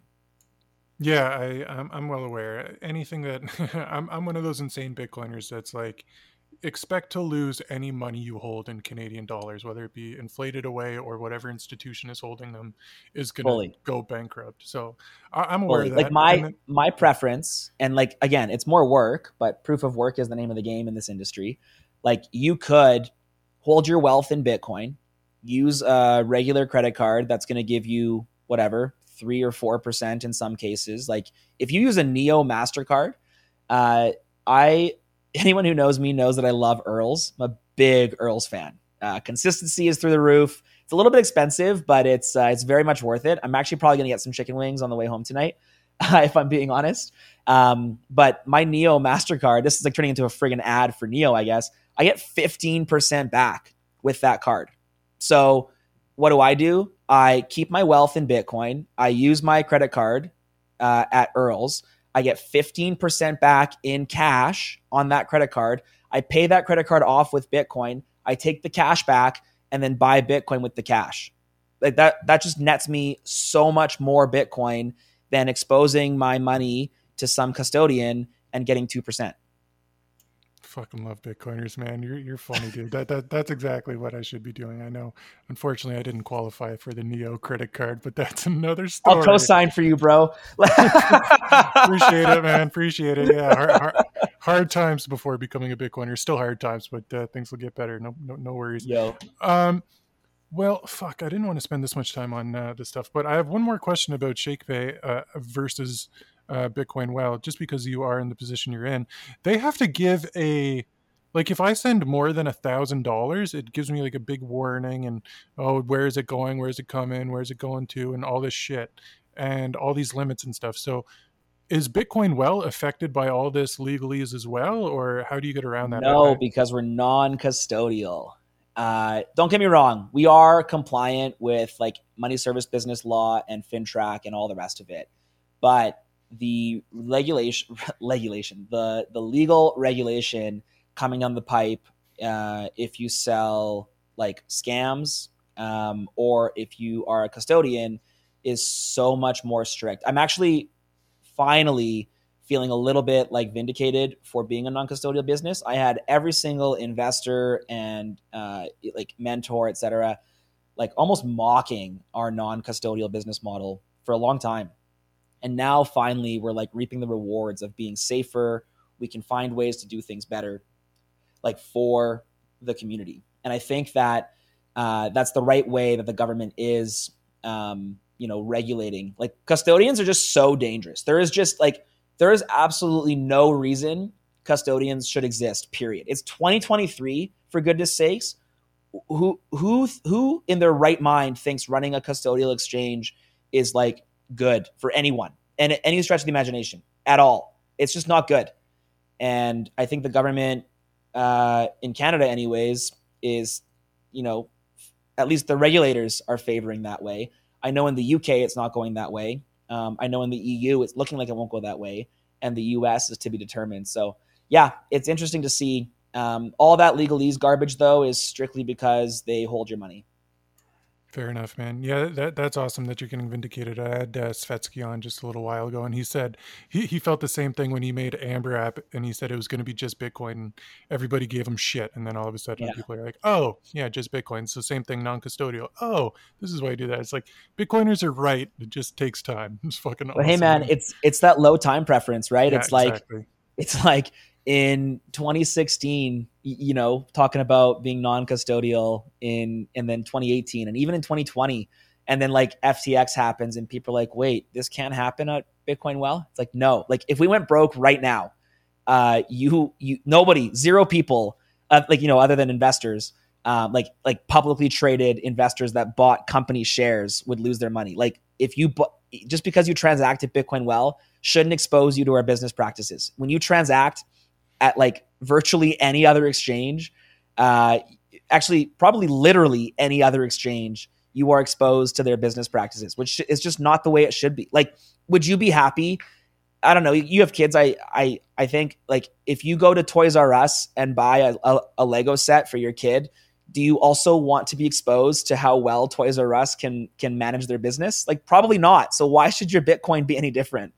Yeah, I, I'm, I'm well aware. Anything that I'm, I'm one of those insane Bitcoiners that's like, expect to lose any money you hold in Canadian dollars, whether it be inflated away or whatever institution is holding them is going to go bankrupt. So I, I'm aware Fully. of that. Like my then, my preference, and like again, it's more work, but proof of work is the name of the game in this industry. Like you could hold your wealth in Bitcoin, use a regular credit card that's going to give you whatever three or four percent in some cases. Like if you use a Neo MasterCard, uh, I anyone who knows me knows that I love Earls. I'm a big Earls fan. Uh, consistency is through the roof. It's a little bit expensive, but it's uh, it's very much worth it. I'm actually probably going to get some chicken wings on the way home tonight, uh, if I'm being honest. Um, but my Neo MasterCard, this is like turning into a friggin' ad for Neo, I guess. I get fifteen percent back with that card. So what do I do? I keep my wealth in Bitcoin. I use my credit card uh, at Earls. I get fifteen percent back in cash on that credit card. I pay that credit card off with Bitcoin. I take the cash back and then buy Bitcoin with the cash. Like that, that just nets me so much more Bitcoin than exposing my money to some custodian and getting two percent. Fucking love Bitcoiners, man. You're you're funny, dude. That that that's exactly what I should be doing. I know. Unfortunately, I didn't qualify for the Neo credit card, but that's another story. I'll co-sign for you, bro. Appreciate it, man. Appreciate it. Yeah, hard, hard, hard times before becoming a Bitcoiner. Still hard times, but uh, things will get better. No, no, no worries. Yo. Um, well, fuck. I didn't want to spend this much time on uh, this stuff, but I have one more question about ShakePay uh, versus. Uh, Bitcoin Well, just because you are in the position you're in, they have to give a like if I send more than a thousand dollars, it gives me like a big warning and oh, where is it going? Where is it coming? Where is it going to? And all this shit and all these limits and stuff. So is Bitcoin Well affected by all this legalese as well, or how do you get around that? No, because we're non-custodial. Uh, don't get me wrong. We are compliant with like money service business law and FinTrack and all the rest of it. But the regulation, regulation, the, the legal regulation coming down the pipe, uh, if you sell like scams, um, or if you are a custodian, is so much more strict. I'm actually finally feeling a little bit like vindicated for being a non-custodial business. I had every single investor and uh, like mentor, et cetera, like almost mocking our non-custodial business model for a long time. And now finally we're like reaping the rewards of being safer. We can find ways to do things better, like for the community. And I think that uh, that's the right way that the government is, um, you know, regulating. Like custodians are just so dangerous. There is just like, there is absolutely no reason custodians should exist, period. It's twenty twenty-three. for goodness sakes, who who who in their right mind thinks running a custodial exchange is like good for anyone and any stretch of the imagination at all? It's just not good. And I think the government uh, in Canada, anyways, is, you know, at least the regulators are favoring that way. I know in the U K it's not going that way. Um, I know in the E U it's looking like it won't go that way, and the U S is to be determined. So yeah, it's interesting to see. Um, all that legalese garbage, though, is strictly because they hold your money. Fair enough, man. Yeah, that that's awesome that you're getting vindicated. I had uh, Svetsky on just a little while ago, and he said he, he felt the same thing when he made Amber app, and he said it was going to be just Bitcoin, and everybody gave him shit. And then all of a sudden, Yeah. people are like, "Oh, yeah, just Bitcoin." So same thing, non-custodial. Oh, this is why I do that. It's like Bitcoiners are right. It just takes time. It's fucking But awesome. hey, man, it's it's that low time preference, right? Yeah, it's like exactly. it's like in twenty sixteen, you know, talking about being non-custodial in, and then twenty eighteen, and even in twenty twenty, and then like F T X happens, and people are like, "Wait, this can't happen at Bitcoin Well?" It's like, no. Like if we went broke right now, uh, you you nobody, zero people, uh, like you know, other than investors, um, like like publicly traded investors that bought company shares would lose their money. Like if you bu- just because you transacted Bitcoin Well shouldn't expose you to our business practices. When you transact at like virtually any other exchange, uh, actually probably literally any other exchange, you are exposed to their business practices, which is just not the way it should be. Like, would you be happy? I don't know. You have kids. I I I think like if you go to Toys R Us and buy a, a, a Lego set for your kid, do you also want to be exposed to how well Toys R Us can can manage their business? Like probably not. So why should your Bitcoin be any different?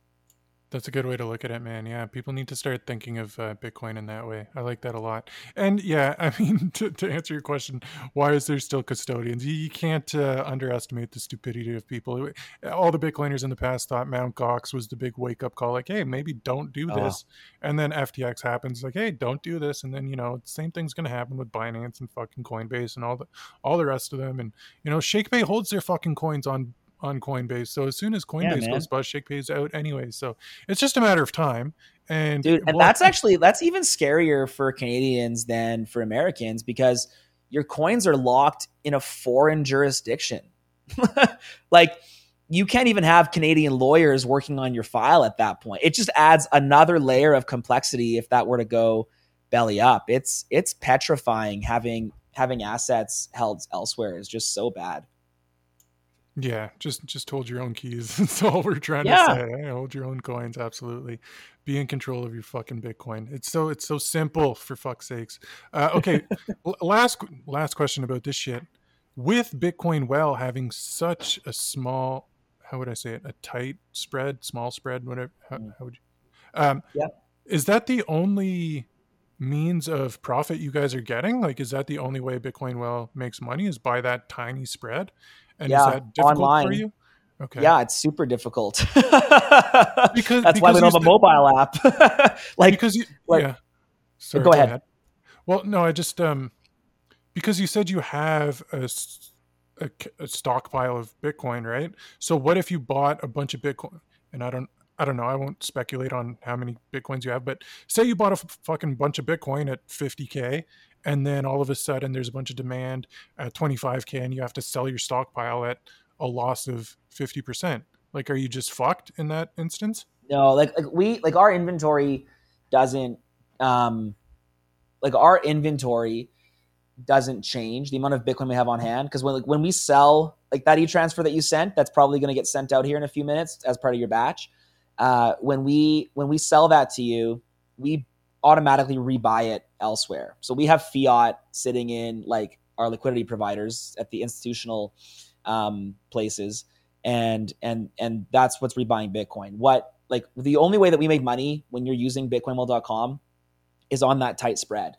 That's a good way to look at it, man. Yeah, people need to start thinking of uh, Bitcoin in that way. I like that a lot. And yeah, I mean, to, to answer your question, why is there still custodians? You, you can't uh, underestimate the stupidity of people. All the Bitcoiners in the past thought Mount Gox was the big wake up call, like, hey, maybe don't do Oh. this. And then F T X happens, like, hey, don't do this. And then, you know, the same thing's going to happen with Binance and fucking Coinbase and all the all the rest of them. And, you know, ShakePay holds their fucking coins on on Coinbase. So as soon as Coinbase Yeah, goes bust, ShakePay's out anyway. So it's just a matter of time. And dude, and well, that's actually that's even scarier for Canadians than for Americans because your coins are locked in a foreign jurisdiction. Like you can't even have Canadian lawyers working on your file at that point. It just adds another layer of complexity if that were to go belly up. It's it's petrifying having having assets held elsewhere is just so bad. yeah, just just hold your own keys. That's all we're trying Yeah. to say. Hey, hold your own coins, absolutely. Be in control of your fucking Bitcoin. It's so it's so simple for fuck's sakes. Uh, okay, l- last last question about this shit. With Bitcoin Well having such a small, how would I say it, a tight spread, small spread, whatever. How, how would you? Um, Yeah. is that the only means of profit you guys are getting? Like, is that the only way Bitcoin Well makes money? Is by that tiny spread? And is Yeah. that difficult Online. for you? Okay. Yeah, it's super difficult. Because That's why because we you don't have a said, mobile app. Like, because you like yeah. Sorry, go ahead. Well, no, I just um because you said you have a, s- a c- a stockpile of Bitcoin, right? So what if you bought a bunch of Bitcoin? And I don't I don't know. I won't speculate on how many Bitcoins you have, but say you bought a f- fucking bunch of Bitcoin at fifty K, and then all of a sudden there's a bunch of demand at twenty-five K, and you have to sell your stockpile at a loss of fifty percent. Like, are you just fucked in that instance? No, like like we like our inventory doesn't um like our inventory doesn't change the amount of Bitcoin we have on hand because when like when we sell like that e-transfer that you sent, that's probably going to get sent out here in a few minutes as part of your batch. Uh, when we when we sell that to you, we automatically rebuy it elsewhere. So we have fiat sitting in like our liquidity providers at the institutional um, places, and and and that's what's rebuying Bitcoin. What like the only way that we make money when you're using bitcoin well dot com is on that tight spread.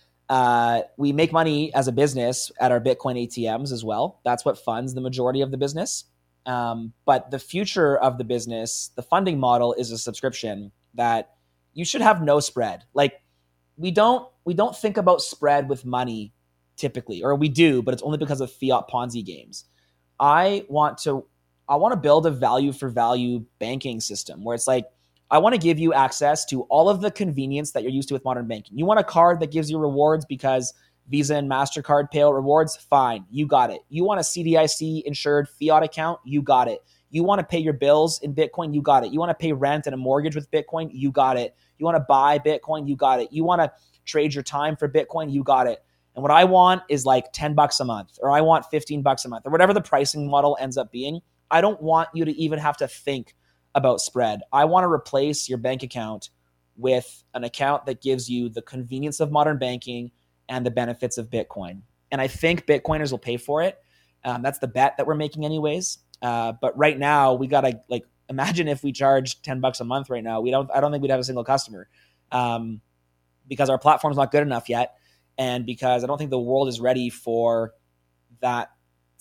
Uh, we make money as a business at our Bitcoin A T Ms as well. That's what funds the majority of the business. Um, but the future of the business, the funding model is a subscription that you should have no spread. Like we don't we don't think about spread with money typically, or we do, but it's only because of fiat Ponzi games. I want to I want to build a value for value banking system where it's like I want to give you access to all of the convenience that you're used to with modern banking. You want a card that gives you rewards because Visa and MasterCard pay out rewards? Fine, you got it. You want a C D I C insured fiat account? You got it. You want to pay your bills in Bitcoin? You got it. You want to pay rent and a mortgage with Bitcoin? You got it. You want to buy Bitcoin? You got it. You want to trade your time for Bitcoin? You got it. And what I want is like ten bucks a month, or I want fifteen bucks a month, or whatever the pricing model ends up being. I don't want you to even have to think about spread. I want to replace your bank account with an account that gives you the convenience of modern banking and the benefits of Bitcoin. And I think Bitcoiners will pay for it. Um, that's the bet that we're making anyways. Uh, but right now we got to like, imagine if we charged ten bucks a month right now, we don't, I don't think we'd have a single customer um, because our platform's not good enough yet. And because I don't think the world is ready for that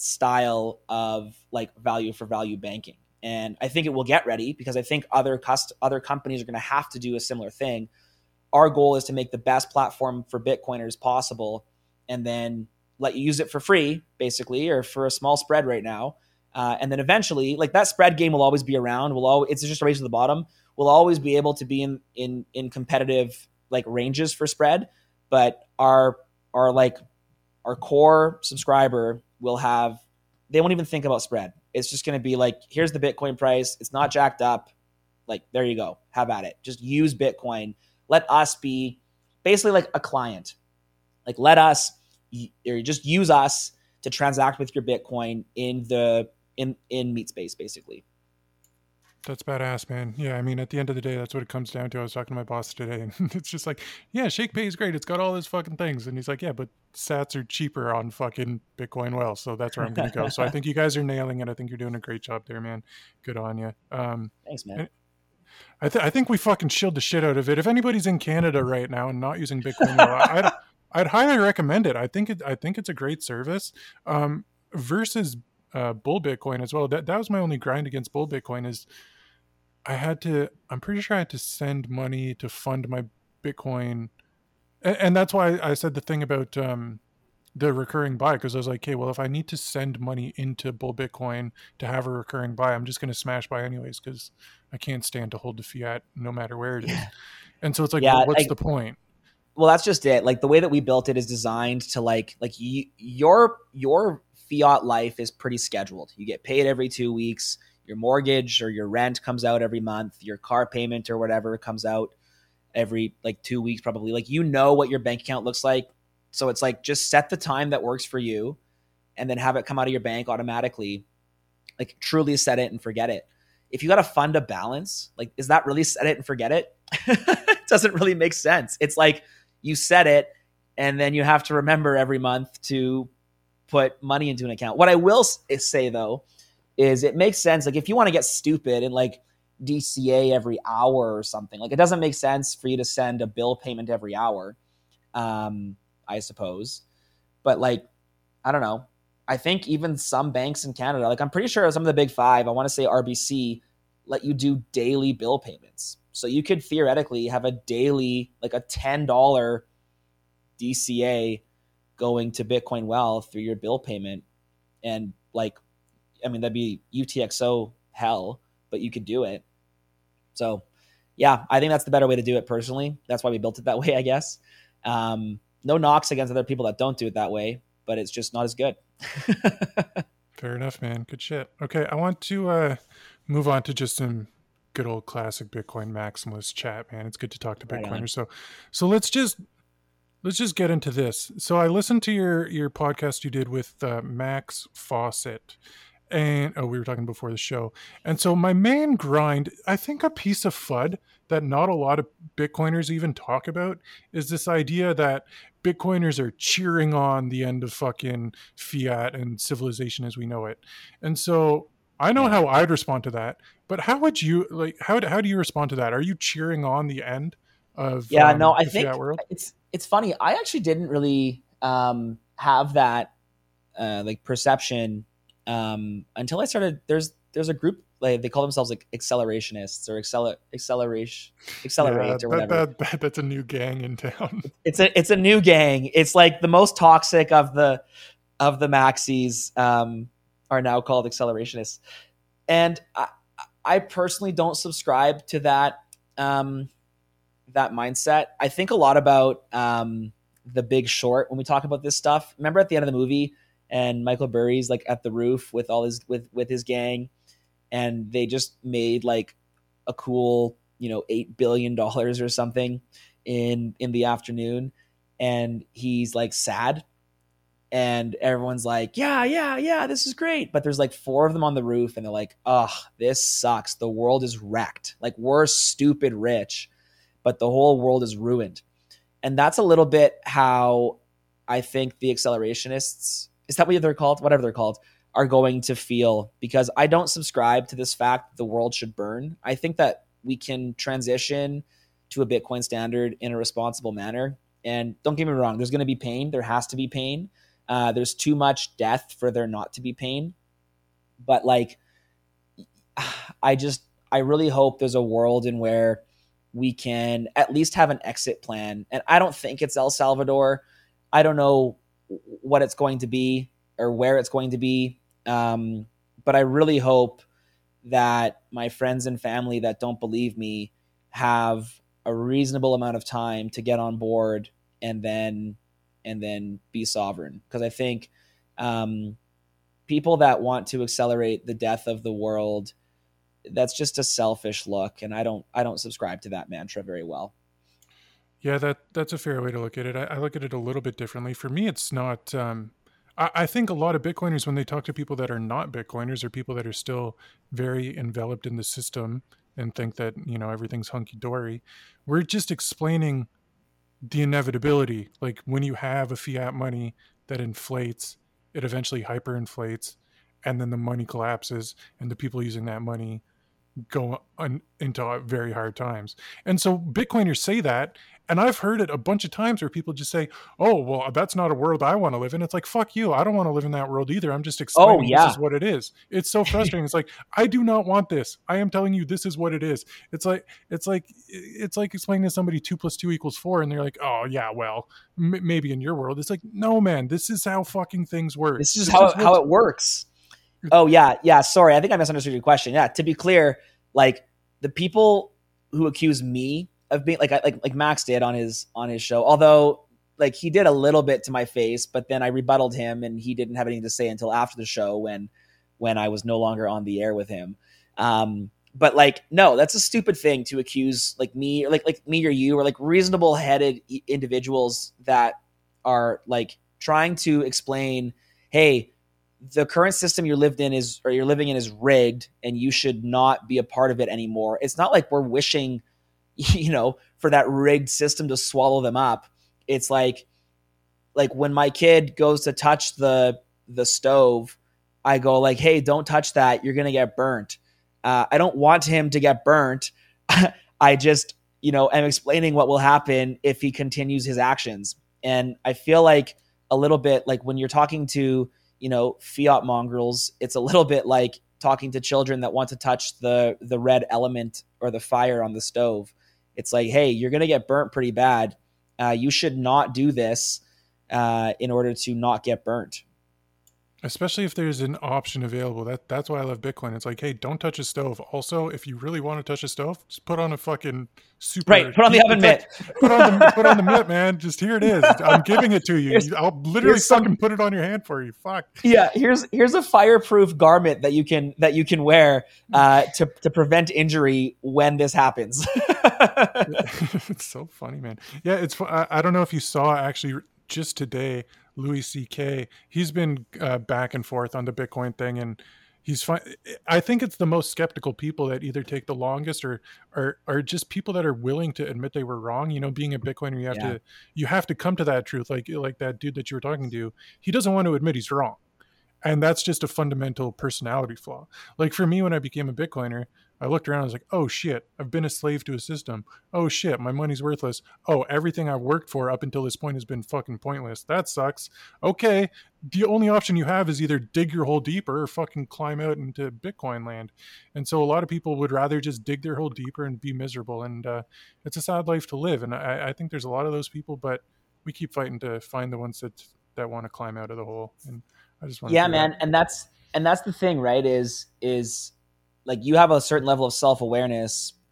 style of like value for value banking. And I think it will get ready because I think other cust- other companies are going to have to do a similar thing. Our goal is to make the best platform for Bitcoiners possible and then let you use it for free, basically, or for a small spread right now. Uh, and then eventually, like that spread game will always be around. We'll always, it's just a race to the bottom. We'll always be able to be in in in competitive like ranges for spread, but our our like our core subscriber will have, they won't even think about spread. It's just going to be like, here's the Bitcoin price. It's not jacked up. Like, there you go. Have at it. Just use Bitcoin. Let us be basically like a client. Like, let us, or just use us to transact with your Bitcoin in the in in Meatspace, basically. That's badass, man. Yeah, I mean, at the end of the day, that's what it comes down to. I was talking to my boss today, and it's just like, yeah, ShakePay is great. It's got all these fucking things. And he's like, yeah, but sats are cheaper on fucking Bitcoin Well, so that's where I'm going to go. So I think you guys are nailing it. I think you're doing a great job there, man. Good on you. Um, Thanks, man. I, th- I think we fucking shilled the shit out of it. If anybody's in Canada right now and not using Bitcoin Well, I'd, I'd highly recommend it. I think it. I think it's a great service. Um, versus uh, Bull Bitcoin as well. That that was my only grind against Bull Bitcoin is I had to, I'm pretty sure I had to send money to fund my Bitcoin. And, and that's why I said the thing about um, the recurring buy, because I was like, okay, well, if I need to send money into Bull Bitcoin to have a recurring buy, I'm just going to smash buy anyways, because I can't stand to hold the fiat no matter where it is. Yeah. And so it's like, yeah, well, what's I, the point? Well, that's just it. Like the way that we built it is designed to like, like you, your, your fiat life is pretty scheduled. You get paid every two weeks. Your mortgage or your rent comes out every month. Your car payment or whatever comes out every like two weeks probably. Like, you know what your bank account looks like. So it's like, just set the time that works for you and then have it come out of your bank automatically. Like, truly set it and forget it. If you got to fund a balance, like, is that really set it and forget it? It doesn't really make sense. It's like you set it and then you have to remember every month to put money into an account. What I will say though, is it makes sense. Like, if you want to get stupid and like D C A every hour or something, like it doesn't make sense for you to send a bill payment every hour, um, I suppose. But like, I don't know. I think even some banks in Canada, like I'm pretty sure some of the big five, I want to say R B C, let you do daily bill payments. So you could theoretically have a daily, like a ten dollars D C A going to Bitcoin Well through your bill payment. And like, I mean, that'd be U T X O hell, but you could do it. So yeah, I think that's the better way to do it personally. That's why we built it that way, I guess. Um, no knocks against other people that don't do it that way, but it's just not as good. Fair enough, man. Good shit. Okay, I want to uh, move on to just some good old classic Bitcoin maximalist chat, man. It's good to talk to Bitcoiners. Right, so, so let's just let's just get into this. So I listened to your your podcast you did with uh, Max Fawcett. And oh, we were talking before the show. And so my main grind, I think a piece of F U D that not a lot of Bitcoiners even talk about is this idea that Bitcoiners are cheering on the end of fucking fiat and civilization as we know it. And so I know yeah. how I'd respond to that, but how would you like, how, how do you respond to that? Are you cheering on the end of yeah, um, no, I the think fiat world? It's, it's funny. I actually didn't really um, have that uh, like perception Um, until I started, there's there's a group, like they call themselves like accelerationists or acceler acceleration accelerate yeah, or that, whatever. That, that, that's a new gang in town. It's a it's a new gang. It's like the most toxic of the of the maxis um, are now called accelerationists, and I, I personally don't subscribe to that um, that mindset. I think a lot about um, The Big Short when we talk about this stuff. Remember at the end of the movie, and Michael Burry's like at the roof with all his with with his gang, and they just made like a cool, you know, eight billion dollars or something in in the afternoon, and he's like sad, and everyone's like, yeah, yeah, yeah, this is great. But there's like four of them on the roof, and they're like, ugh, this sucks. The world is wrecked. Like, we're stupid rich, but the whole world is ruined. And that's a little bit how I think the accelerationists, is that what they're called? Whatever they're called, are going to feel, because I don't subscribe to this fact that the world should burn. I think that we can transition to a Bitcoin standard in a responsible manner. And don't get me wrong, there's going to be pain. There has to be pain. Uh, there's too much death for there not to be pain. But like, I just, I really hope there's a world in where we can at least have an exit plan. And I don't think it's El Salvador. I don't know what it's going to be or where it's going to be. Um, but I really hope that my friends and family that don't believe me have a reasonable amount of time to get on board and then and then be sovereign. Because I think um, people that want to accelerate the death of the world, that's just a selfish look, and I don't I don't subscribe to that mantra very well. Yeah, that that's a fair way to look at it. I, I look at it a little bit differently. For me, it's not. Um, I, I think a lot of Bitcoiners, when they talk to people that are not Bitcoiners, or people that are still very enveloped in the system and think that, you know, everything's hunky dory, we're just explaining the inevitability. Like, when you have a fiat money that inflates, it eventually hyperinflates, and then the money collapses, and the people using that money go on, into very hard times. And so Bitcoiners say that, and I've heard it a bunch of times where people just say, oh, well, that's not a world I want to live in. It's like, fuck you. I don't want to live in that world either. I'm just explaining Oh, yeah. this is what it is. It's so frustrating. It's like, I do not want this. I am telling you, this is what it is. It's like, it's like, it's like explaining to somebody two plus two equals four. And they're like, oh yeah, well, m- maybe in your world. It's like, no, man, this is how fucking things work. This is this how, is how it works. Oh yeah. Yeah. Sorry. I think I misunderstood your question. Yeah. To be clear, like, the people who accuse me of being like, like, like Max did on his, on his show, although like he did a little bit to my face, but then I rebutted him and he didn't have anything to say until after the show when, when I was no longer on the air with him. Um, but like, no, that's a stupid thing to accuse like me or like, like me or you or like reasonable headed individuals that are like trying to explain, hey, the current system you lived in is, or you're living in is rigged and you should not be a part of it anymore. It's not like we're wishing, you know, for that rigged system to swallow them up. It's like, like when my kid goes to touch the, the stove, I go like, hey, don't touch that. You're going to get burnt. Uh, I don't want him to get burnt. I just, you know, am explaining what will happen if he continues his actions. And I feel like a little bit like when you're talking to, you know, fiat mongrels, it's a little bit like talking to children that want to touch the the red element or the fire on the stove. It's like, hey, you're going to get burnt pretty bad. Uh, you should not do this uh, in order to not get burnt. Especially if there's an option available. That that's why I love Bitcoin. It's like, hey, don't touch a stove. Also, if you really want to touch a stove, just put on a fucking super. Right, put on the oven mitt. Put on the put on the mitt, man. Just here it is. I'm giving it to you. Here's, I'll literally fucking some, put it on your hand for you. Fuck. Yeah, here's here's a fireproof garment that you can that you can wear uh, to to prevent injury when this happens. It's so funny, man. Yeah, it's. I, I don't know if you saw actually just today. Louis C K, he's been uh, back and forth on the Bitcoin thing, and he's fine. I think it's the most skeptical people that either take the longest or or are just people that are willing to admit they were wrong. You know, being a Bitcoiner, you have yeah. to you have to come to that truth. Like like that dude that you were talking to, he doesn't want to admit he's wrong, and that's just a fundamental personality flaw. Like for me, when I became a Bitcoiner, I looked around, I was like, oh shit, I've been a slave to a system. Oh shit, my money's worthless. Oh, everything I've worked for up until this point has been fucking pointless. That sucks. Okay, the only option you have is either dig your hole deeper or fucking climb out into Bitcoin land. And so a lot of people would rather just dig their hole deeper and be miserable. And uh, it's a sad life to live. And I, I think there's a lot of those people, but we keep fighting to find the ones that, that want to climb out of the hole. And I just want to Yeah, man. That. And that's, and that's the thing, right? Is, is, like you have a certain level of self-awareness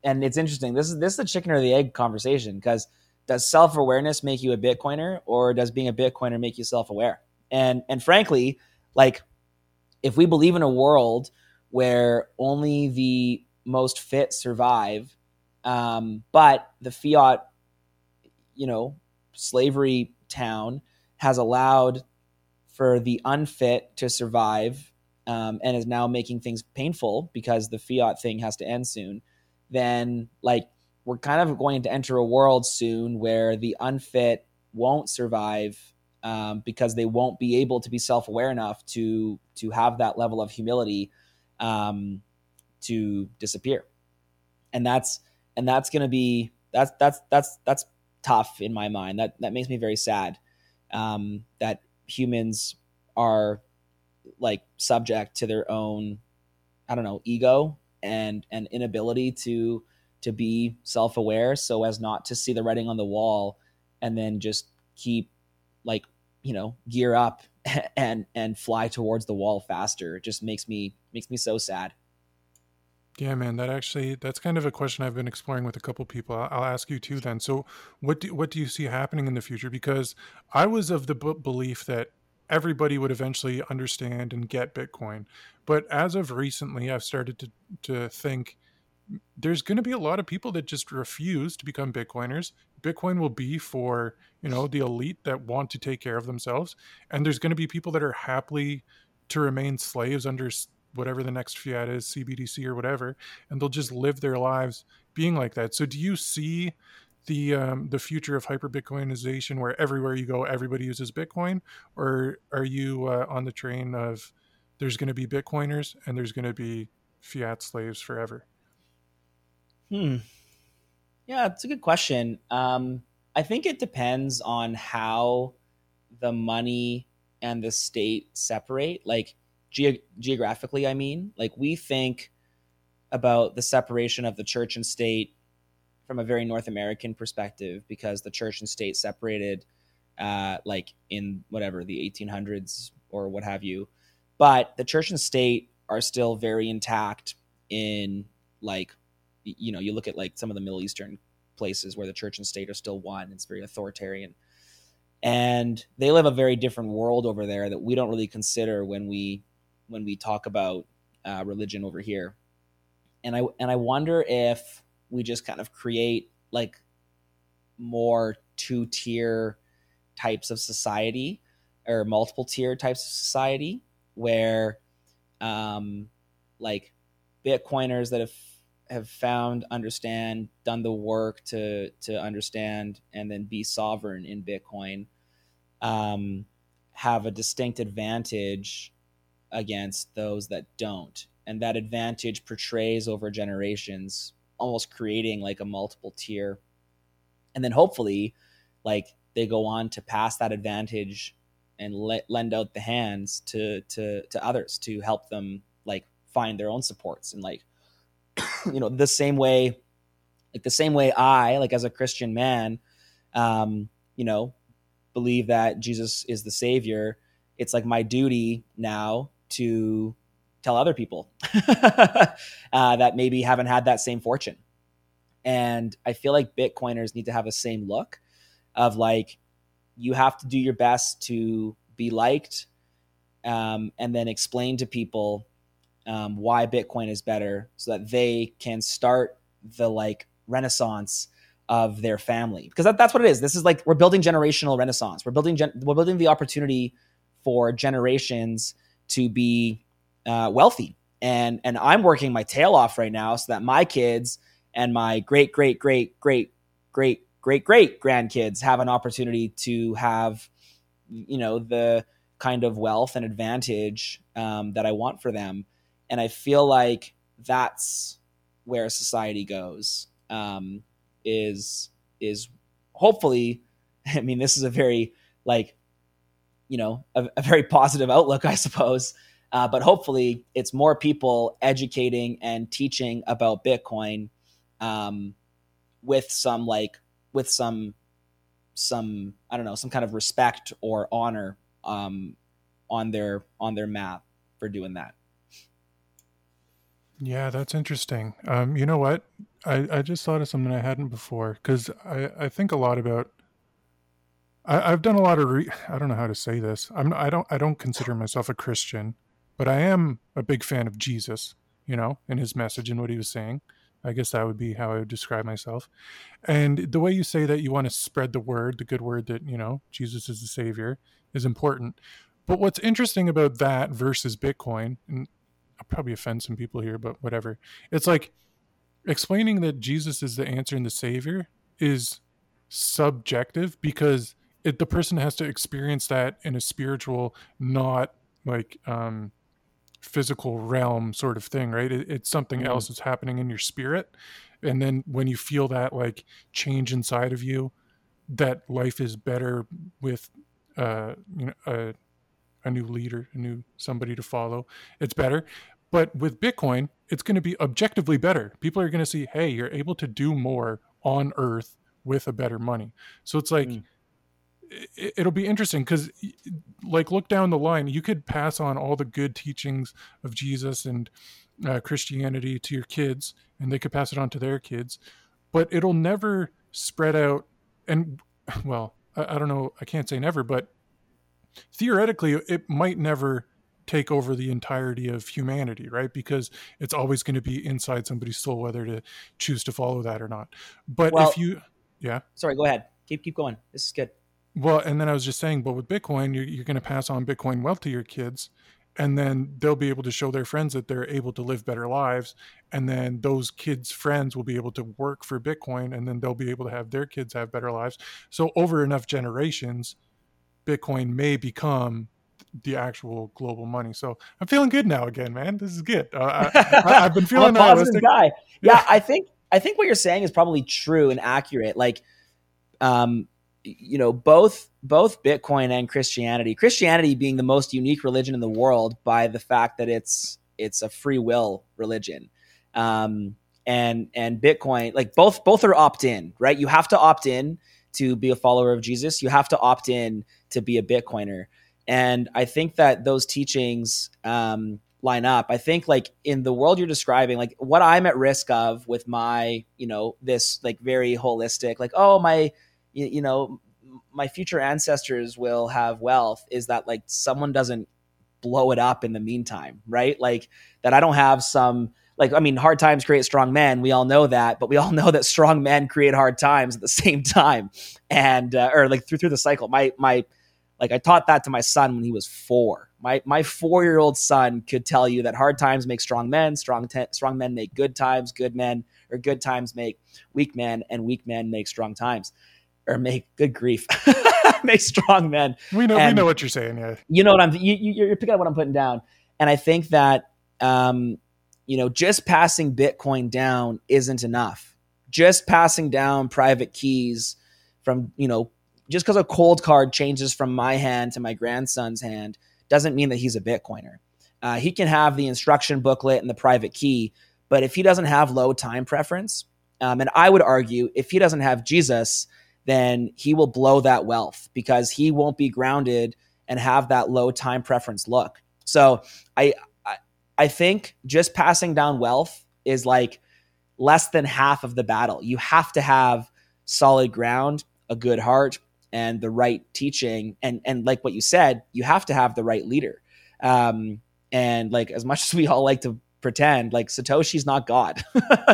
and it's interesting. This is this is the chicken or the egg conversation, because does self-awareness make you a Bitcoiner, or does being a Bitcoiner make you self-aware? And and frankly, like, if we believe in a world where only the most fit survive, um, but the fiat, you know, slavery town has allowed for the unfit to survive, um, and is now making things painful because the fiat thing has to end soon, then like we're kind of going to enter a world soon where the unfit won't survive, um, because they won't be able to be self-aware enough to to have that level of humility, um, to disappear. And that's and that's going to be that's that's that's that's tough in my mind. That that makes me very sad, um, that humans are like subject to their own, I don't know, ego and and inability to to be self-aware, so as not to see the writing on the wall and then just keep, like, you know, gear up and and fly towards the wall faster. It just makes me makes me so sad. Yeah, man, that actually that's kind of a question I've been exploring with a couple people. I'll, I'll ask you too then. So, what do what do you see happening in the future? Because I was of the b- belief that everybody would eventually understand and get Bitcoin, but as of recently, I've started to to think there's going to be a lot of people that just refuse to become Bitcoiners. Bitcoin will be for, you know, the elite that want to take care of themselves. And there's going to be people that are happily to remain slaves under whatever the next fiat is, C B D C or whatever, and they'll just live their lives being like that. So do you see the um, the future of hyper Bitcoinization where everywhere you go, everybody uses Bitcoin? Or are you uh, on the train of there's going to be Bitcoiners and there's going to be fiat slaves forever? Hmm. Yeah, it's a good question. Um, I think it depends on how the money and the state separate. Like, ge- geographically, I mean, like, we think about the separation of the church and state from a very North American perspective, because the church and state separated, uh, like in whatever the eighteen hundreds or what have you. But the church and state are still very intact in, like, you know, you look at like some of the Middle Eastern places where the church and state are still one. It's very authoritarian, and they live a very different world over there that we don't really consider when we when we talk about uh, religion over here. And I and I wonder if we just kind of create like more two tier types of society, or multiple tier types of society, where um, like Bitcoiners that have have found, understand, done the work to to understand, and then be sovereign in Bitcoin, um, have a distinct advantage against those that don't, and that advantage portrays over generations, almost creating like a multiple tier. And then hopefully, like, they go on to pass that advantage and let, lend out the hands to to to others to help them like find their own supports. And like, you know, the same way, like the same way I, like, as a Christian man, um you know, believe that Jesus is the savior, it's like my duty now to tell other people uh, that maybe haven't had that same fortune. And I feel like Bitcoiners need to have the same look of like, you have to do your best to be liked, um, and then explain to people um, why Bitcoin is better, so that they can start the like renaissance of their family. Because that, that's what it is. This is like, we're building generational renaissance. We're building gen- we're building the opportunity for generations to be uh, wealthy. And and I'm working my tail off right now so that my kids and my great great great great great great great grandkids have an opportunity to have, you know, the kind of wealth and advantage um, that I want for them. And I feel like that's where society goes. Um, is is hopefully, I mean, this is a very like, you know, a, a very positive outlook, I suppose. Uh, but hopefully, it's more people educating and teaching about Bitcoin, um, with some like with some some I don't know, some kind of respect or honor, um, on their on their map for doing that. Yeah, that's interesting. Um, you know what? I, I just thought of something I hadn't before because I, I think a lot about. I, I've done a lot of. Re- I don't know how to say this. I'm. I don't. I don't consider myself a Christian, but I am a big fan of Jesus. You know, and his message and what he was saying. I guess that would be how I would describe myself. And the way you say that you want to spread the word, the good word that, you know, Jesus is the savior is important. But what's interesting about that versus Bitcoin, and I'll probably offend some people here, but whatever. It's like explaining that Jesus is the answer and the savior is subjective because it, the person has to experience that in a spiritual, not like um, physical realm sort of thing, right? It, it's something Mm, else that's happening in your spirit. And then when you feel that like change inside of you, that life is better with uh, you know, a, a new leader, a new somebody to follow. It's better. But with Bitcoin, it's going to be objectively better. People are going to see, hey, you're able to do more on Earth with a better money. So it's like mm. it, it'll be interesting because, like, look down the line. You could pass on all the good teachings of Jesus and uh, Christianity to your kids, and they could pass it on to their kids, but it'll never spread out. And well, I, I don't know. I can't say never, but theoretically it might never take over the entirety of humanity, right? Because it's always going to be inside somebody's soul whether to choose to follow that or not. But if Well, you yeah sorry, go ahead. Keep keep going. This is good. well, and then I was just saying, but with Bitcoin, you're, you're going to pass on Bitcoin wealth to your kids, and then they'll be able to show their friends that they're able to live better lives, and then those kids' friends will be able to work for Bitcoin, and then they'll be able to have their kids have better lives. So over enough generations, Bitcoin may become the actual global money. So I'm feeling good now again, man. This is good. Uh, I, I, I've been I'm a feeling positive nihilistic. guy. Yeah. Yeah, I think I think what you're saying is probably true and accurate. Like, um, you know, both both Bitcoin and Christianity. Christianity being the most unique religion in the world by the fact that it's it's a free will religion, um, and and Bitcoin, like both both are opt in, right? You have to opt in to be a follower of Jesus. You have to opt in to be a Bitcoiner, and I think that those teachings um, line up. I think like in the world you're describing, like what I'm at risk of with my, you know, this like very holistic, like, oh, my, you, you know, my future ancestors will have wealth is that like someone doesn't blow it up in the meantime, right? Like that I don't have some, like, I mean, hard times create strong men. We all know that, but we all know that strong men create hard times at the same time. And, uh, or like through, through the cycle, my, my, like I taught that to my son when he was four. My my four year old son could tell you that hard times make strong men, strong te- strong men make good times, good men or good times make weak men, and weak men make strong times or make good grief, make strong men. We know we know And what you're saying, yeah. you know what I'm you, you you're picking up what I'm putting down. And I think that um, you know, just passing Bitcoin down isn't enough. Just passing down private keys from, you know, just because a cold card changes from my hand to my grandson's hand doesn't mean that he's a Bitcoiner. Uh, he can have the instruction booklet and the private key, but if he doesn't have low time preference, um, and I would argue if he doesn't have Jesus, then he will blow that wealth because he won't be grounded and have that low time preference look. So I, I, I think just passing down wealth is like less than half of the battle. You have to have solid ground, a good heart, and the right teaching. And, and like what you said, you have to have the right leader. Um, and like, as much as we all like to pretend, like Satoshi's not God,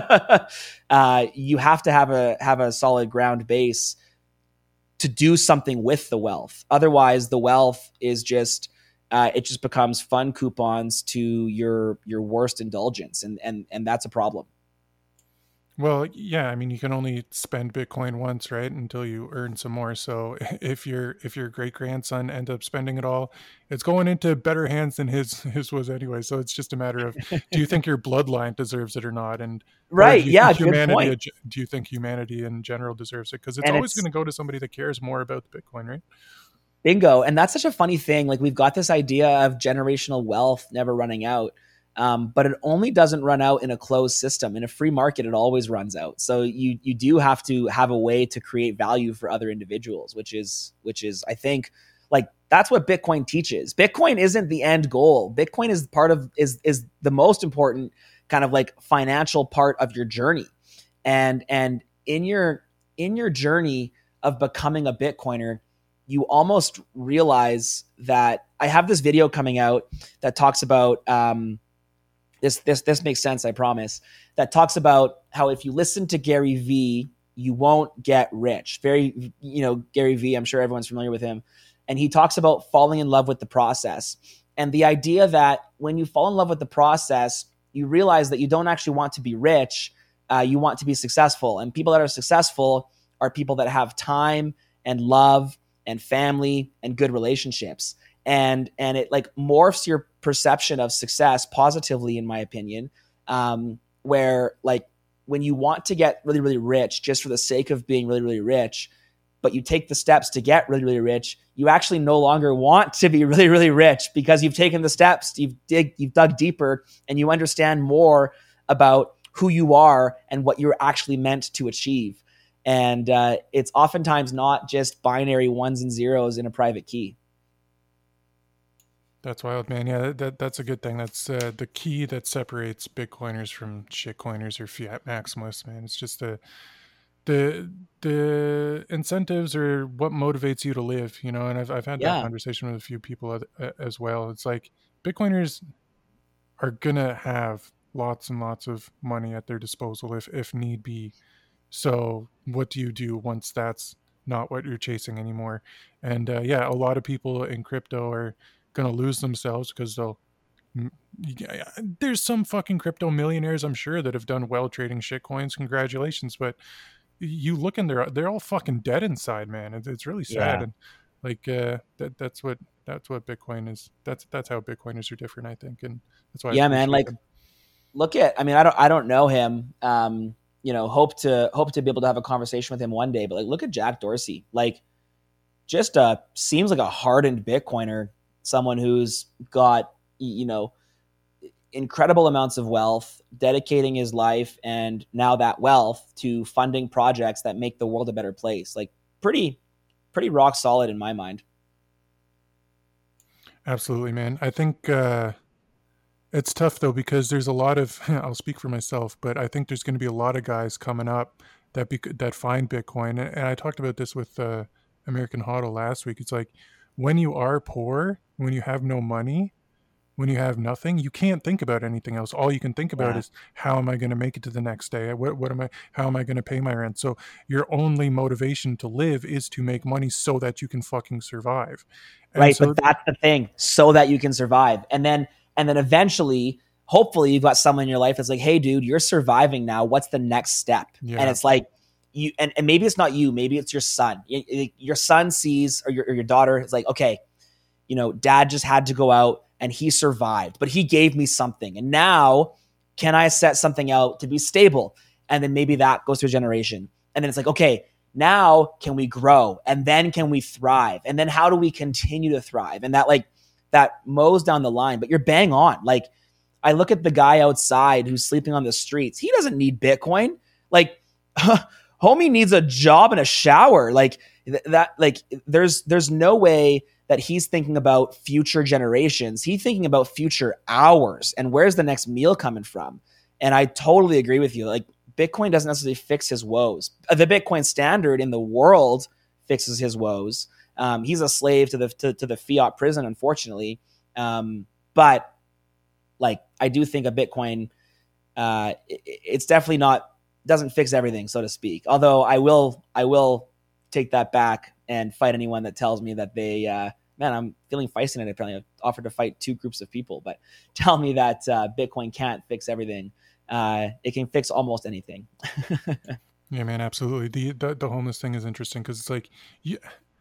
uh, you have to have a, have a solid ground base to do something with the wealth. Otherwise the wealth is just, uh, it just becomes fun coupons to your, your worst indulgence. And, and, and that's a problem. Well, yeah, I mean, you can only spend Bitcoin once, right? Until you earn some more. So if your if your great grandson ends up spending it all, it's going into better hands than his his was anyway. So it's just a matter of, do you think your bloodline deserves it or not? And or Right. do you think Yeah. Good humanity point. do you think humanity in general deserves it? Because it's And always going it's to go to somebody that cares more about the Bitcoin, right? bingo. And that's such a funny thing. Like we've got this idea of generational wealth never running out. Um, but it only doesn't run out in a closed system. In a free market, it always runs out. So you you do have to have a way to create value for other individuals, which is which is I think like that's what Bitcoin teaches. Bitcoin isn't the end goal. Bitcoin is part of is is the most important kind of like financial part of your journey. And and in your in your journey of becoming a Bitcoiner, you almost realize that I have this video coming out that talks about um, this this this makes sense, I promise. That talks about how if you listen to Gary Vee, you won't get rich. Very, you know, Gary Vee, I'm sure everyone's familiar with him. And he talks about falling in love with the process. And the idea that when you fall in love with the process, you realize that you don't actually want to be rich, uh, you want to be successful. And people that are successful are people that have time and love and family and good relationships. And and it like morphs your perception of success positively, in my opinion, um, where like when you want to get really, really rich just for the sake of being really, really rich, but you take the steps to get really, really rich, you actually no longer want to be really, really rich because you've taken the steps, you've dig, you've dug deeper, and you understand more about who you are and what you're actually meant to achieve. And uh, it's oftentimes not just binary ones and zeros in a private key. That's wild, man. Yeah, that that's a good thing. That's uh, the key that separates Bitcoiners from shitcoiners or fiat maximalists, man. It's just the the the incentives are what motivates you to live, you know. And I've I've had Yeah. that conversation with a few people as well. It's like Bitcoiners are gonna have lots and lots of money at their disposal if if need be. So what do you do once that's not what you're chasing anymore? And uh, yeah, a lot of people in crypto are going to lose themselves because they'll there's some fucking crypto millionaires, I'm sure, that have done well trading shit coins. Congratulations. But you look in there, they're all fucking dead inside, man. It's, it's really sad. Yeah. And like uh that that's what that's what Bitcoin is. That's that's how Bitcoiners are different, I think. And that's why I Yeah, man. Like them. Look at, I mean, I don't I don't know him. Um, you know, hope to hope to be able to have a conversation with him one day. But like look at Jack Dorsey. Like just uh seems like a hardened Bitcoiner, someone who's got, you know, incredible amounts of wealth, dedicating his life and now that wealth to funding projects that make the world a better place. Like pretty, pretty rock solid in my mind. Absolutely, man. I think uh, it's tough though, because there's a lot of, I'll speak for myself, but I think there's going to be a lot of guys coming up that be, that find Bitcoin. And I talked about this with uh, American Hodl last week. It's like when you are poor, when you have no money, when you have nothing, you can't think about anything else. All you can think about yeah. is how am I going to make it to the next day? What, what am I, how am I going to pay my rent? So your only motivation to live is to make money so that you can fucking survive. And right. so but that's the thing, so that you can survive. And then, and then eventually, hopefully you've got someone in your life that's like, hey dude, you're surviving now. What's the next step? Yeah. And it's like, you, and, and maybe it's not you, maybe it's your son. Your son sees, or your, or your daughter is like, okay, you know, dad just had to go out and he survived, but he gave me something. And now can I set something out to be stable? And then maybe that goes through a generation. And then it's like, okay, now can we grow? And then can we thrive? And then how do we continue to thrive? And that like, that mows down the line, but you're bang on. Like I look at the guy outside who's sleeping on the streets. He doesn't need Bitcoin. Like homie needs a job and a shower. Like th- that, like there's, there's no way that he's thinking about future generations. He's thinking about future hours and where's the next meal coming from. And I totally agree with you. Like Bitcoin doesn't necessarily fix his woes. The Bitcoin standard in the world fixes his woes. Um, he's a slave to the to, to the fiat prison, unfortunately. Um, but like I do think a Bitcoin, uh, it, it's definitely not doesn't fix everything, so to speak. Although I will I will take that back and fight anyone that tells me that they, uh, man, I'm feeling feisty tonight. Apparently, I've offered to fight two groups of people, but tell me that uh, Bitcoin can't fix everything. Uh, it can fix almost anything. Yeah, man, absolutely. The, the the homeless thing is interesting because it's like, yeah,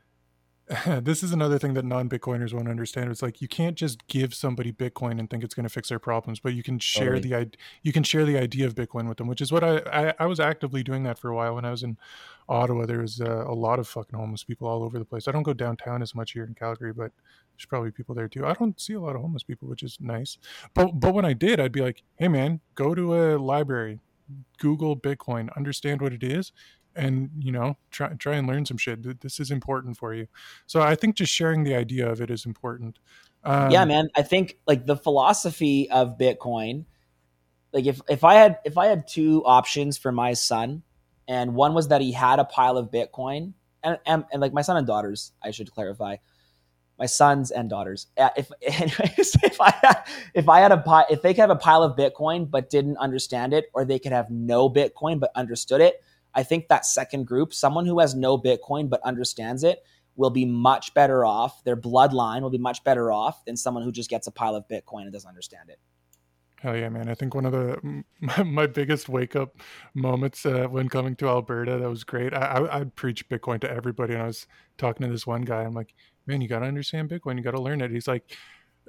this is another thing that non-Bitcoiners won't understand. It's like you can't just give somebody Bitcoin and think it's going to fix their problems, but you can share totally. the you can share the idea of Bitcoin with them, which is what I, I I was actively doing that for a while when I was in Ottawa. There was uh, a lot of fucking homeless people all over the place. I don't go downtown as much here in Calgary, but there's probably people there too. I don't see a lot of homeless people, which is nice. But but when I did, I'd be like, hey man, go to a library, Google Bitcoin, understand what it is, and you know try try and learn some shit. This is important for you. So I think just sharing the idea of it is important. Um, yeah, man. I think like the philosophy of Bitcoin, like if if I had if I had two options for my son, and one was that he had a pile of Bitcoin, and and, and like my son and daughters, I should clarify, my sons and daughters. Uh, If anyways, if I had, if I had a pi- if they could have a pile of Bitcoin but didn't understand it, or they could have no Bitcoin but understood it, I think that second group, someone who has no Bitcoin but understands it, will be much better off. Their bloodline will be much better off than someone who just gets a pile of Bitcoin and doesn't understand it. Hell yeah, man. I think one of the my, my biggest wake up moments uh, when coming to Alberta, that was great. I, I I'd preach Bitcoin to everybody, and I was talking to this one guy. I'm like, man, you got to understand Bitcoin. You got to learn it. He's like,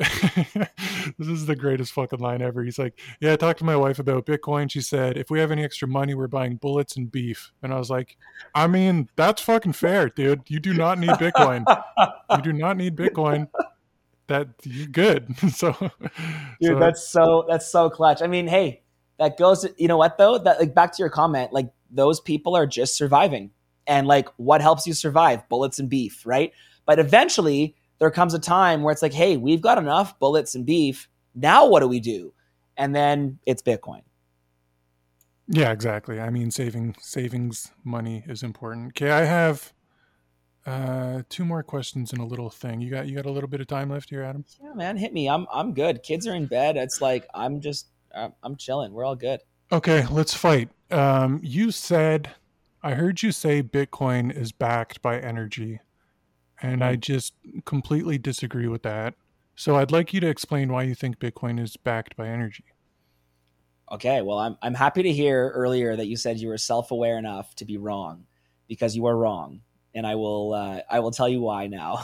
this is the greatest fucking line ever. He's like, yeah, I talked to my wife about Bitcoin. She said, if we have any extra money, we're buying bullets and beef. And I was like, I mean, that's fucking fair, dude. You do not need Bitcoin. You do not need Bitcoin. That you're good. so, Dude, so that's so that's so clutch. I mean, hey, that goes. To, you know what though? That like back to your comment, like those people are just surviving, and like what helps you survive? Bullets and beef, right? But eventually, there comes a time where it's like, hey, we've got enough bullets and beef. Now, what do we do? And then it's Bitcoin. yeah, exactly. I mean, saving savings money is important. Okay, I have uh, two more questions and a little thing. You got you got a little bit of time left here, Adam? Yeah, man, hit me. I'm I'm good. Kids are in bed. It's like I'm just I'm, I'm chilling. We're all good. Okay, let's fight. Um, you said, I heard you say Bitcoin is backed by energy, and I Mm. just completely disagree with that. So I'd like you to explain why you think Bitcoin is backed by energy. Okay, well, I'm I'm happy to hear earlier that you said you were self-aware enough to be wrong, because you are wrong, and I will uh, I will tell you why now.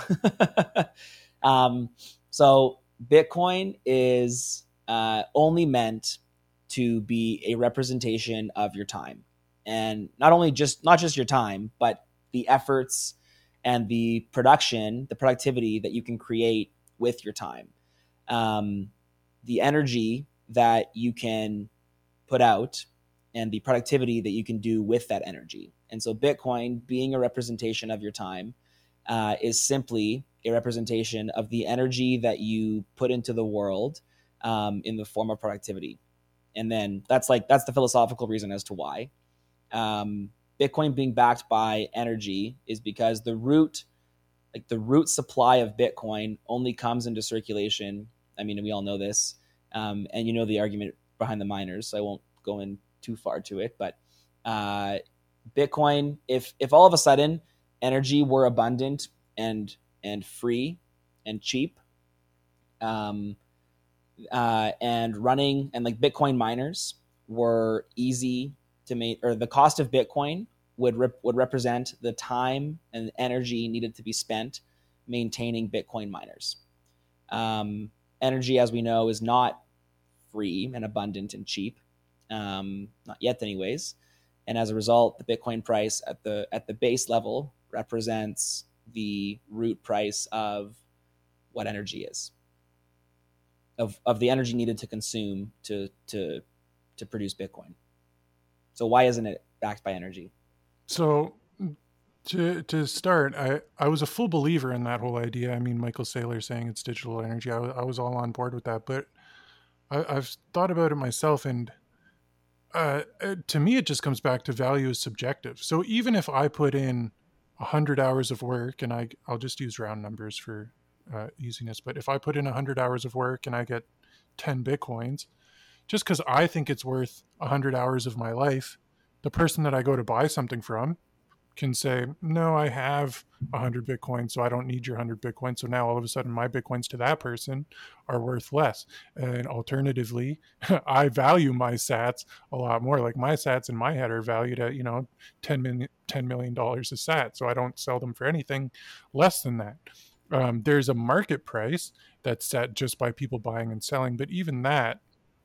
um, so Bitcoin is uh, only meant to be a representation of your time, and not only just not just your time, but the efforts and the production, the productivity that you can create with your time, um, the energy that you can put out, and the productivity that you can do with that energy. And so Bitcoin, being a representation of your time, uh, is simply a representation of the energy that you put into the world, um, in the form of productivity. And then that's like that's the philosophical reason as to why. Um, Bitcoin being backed by energy is because the root, like the root supply of Bitcoin, only comes into circulation. I mean, we all know this, um, and you know the argument behind the miners, so I won't go in too far to it. But uh, Bitcoin, if if all of a sudden energy were abundant and and free and cheap, um, uh, and running, and like Bitcoin miners were easy to make, or the cost of Bitcoin would rep- would represent the time and energy needed to be spent maintaining Bitcoin miners. Um, energy, as we know, is not free and abundant and cheap, um, not yet, anyways. And as a result, the Bitcoin price at the at the base level represents the root price of what energy is, of of the energy needed to consume to to to produce Bitcoin. So why isn't it backed by energy? So to to start, I, I was a full believer in that whole idea. I mean, Michael Saylor saying it's digital energy, I, I was all on board with that. But I, I've thought about it myself, and uh, to me, it just comes back to value is subjective. So even if I put in one hundred hours of work, and I, I'll just use round numbers for uh, easiness, but if I put in one hundred hours of work and I get ten Bitcoins, just because I think it's worth one hundred hours of my life, the person that I go to buy something from can say, no, I have one hundred Bitcoin, so I don't need your one hundred Bitcoin. So now all of a sudden my Bitcoins to that person are worth less. And alternatively, I value my sats a lot more. Like my sats in my head are valued at, you know, ten million, ten million dollars a sat. So I don't sell them for anything less than that. Um, there's a market price that's set just by people buying and selling. But even that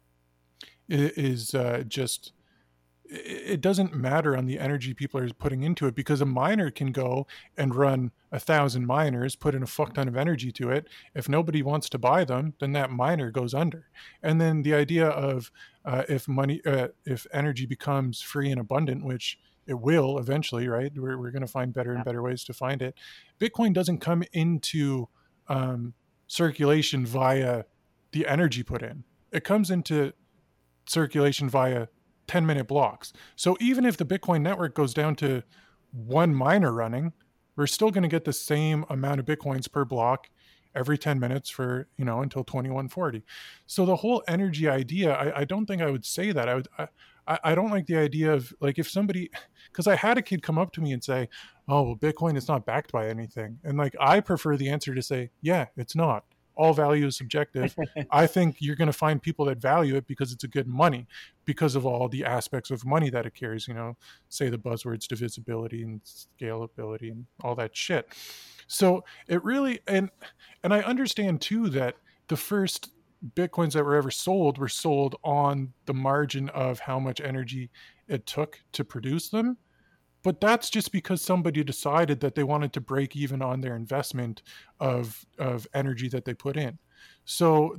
is uh, just, it doesn't matter on the energy people are putting into it, because a miner can go and run a thousand miners, put in a fuck ton of energy to it. If nobody wants to buy them, then that miner goes under. And then the idea of uh, if money, uh, if energy becomes free and abundant, which it will eventually, right? We're, we're going to find better and better ways to find it. Bitcoin doesn't come into um, circulation via the energy put in. It comes into circulation via ten minute blocks. So even if the Bitcoin network goes down to one miner running, we're still going to get the same amount of Bitcoins per block every ten minutes for, you know, until twenty-one forty. So the whole energy idea, I, I don't think I would say that. I would, I, I don't like the idea of like if somebody, because I had a kid come up to me and say, oh, well, Bitcoin is not backed by anything. And like, I prefer the answer to say, yeah, it's not. All value is subjective. I think you're going to find people that value it because it's a good money, because of all the aspects of money that it carries, you know, say the buzzwords divisibility and scalability and all that shit. So it really, and, and I understand too that the first Bitcoins that were ever sold were sold on the margin of how much energy it took to produce them. But that's just because somebody decided that they wanted to break even on their investment of of energy that they put in. So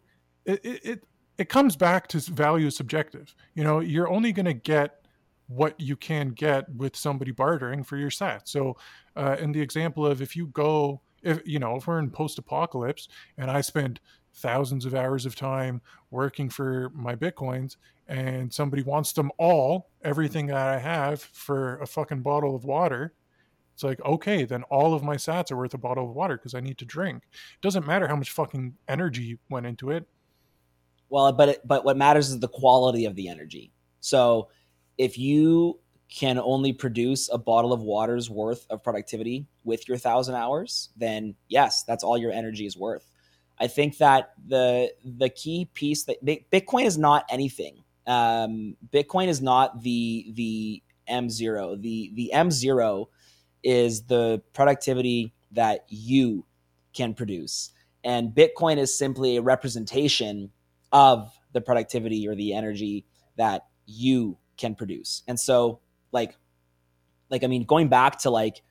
it it it comes back to value is subjective. You know, you're only going to get what you can get with somebody bartering for your sat. So uh, in the example of if you go, if you know, if we're in post-apocalypse and I spend thousands of hours of time working for my Bitcoins and somebody wants them all, everything that I have for a fucking bottle of water, it's like, okay, then all of my sats are worth a bottle of water because I need to drink. It doesn't matter how much fucking energy went into it. Well, but it, but what matters is the quality of the energy. So if you can only produce a bottle of water's worth of productivity with your thousand hours, then yes, that's all your energy is worth. I think that the the key piece that Bitcoin is not anything. Um, Bitcoin is not the the M zero. The the M zero is the productivity that you can produce, and Bitcoin is simply a representation of the productivity or the energy that you can produce. And so, like, like I mean, going back to like,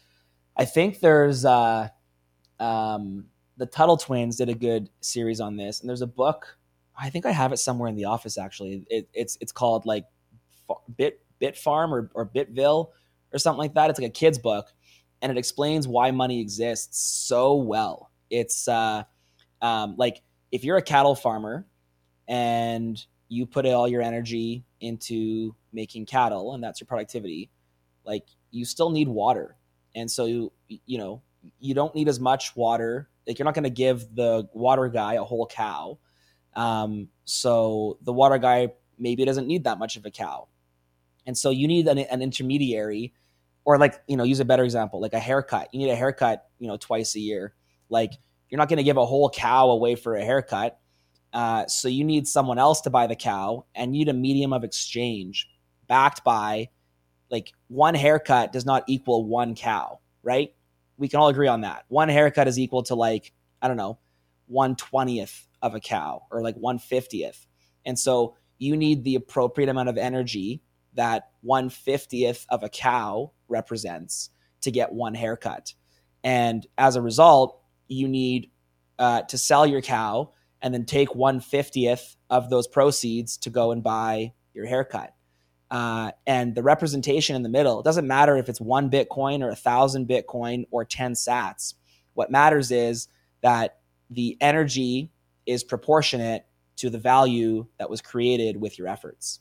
I think there's uh, um. the Tuttle twins did a good series on this, and there's a book. I think I have it somewhere in the office. Actually, it, it's it's called like Bit Bit Farm or or Bitville or something like that. It's like a kid's book, and it explains why money exists so well. It's uh, um, like if you're a cattle farmer and you put all your energy into making cattle, and that's your productivity, like you still need water, and so you you know you don't need as much water. Like you're not going to give the water guy a whole cow. Um, so the water guy maybe doesn't need that much of a cow. And so you need an, an intermediary, or like, you know, use a better example, like a haircut. You need a haircut, you know, twice a year. Like you're not going to give a whole cow away for a haircut. Uh, so you need someone else to buy the cow, and you need a medium of exchange backed by, like, one haircut does not equal one cow, right? We can all agree on that. One haircut is equal to like, I don't know, one twentieth of a cow, or like one fiftieth. And so you need the appropriate amount of energy that one fiftieth of a cow represents to get one haircut. And as a result, you need uh, to sell your cow and then take one fiftieth of those proceeds to go and buy your haircut. Uh, and the representation in the middle, it doesn't matter if it's one Bitcoin or a thousand Bitcoin or ten sats. What matters is that the energy is proportionate to the value that was created with your efforts.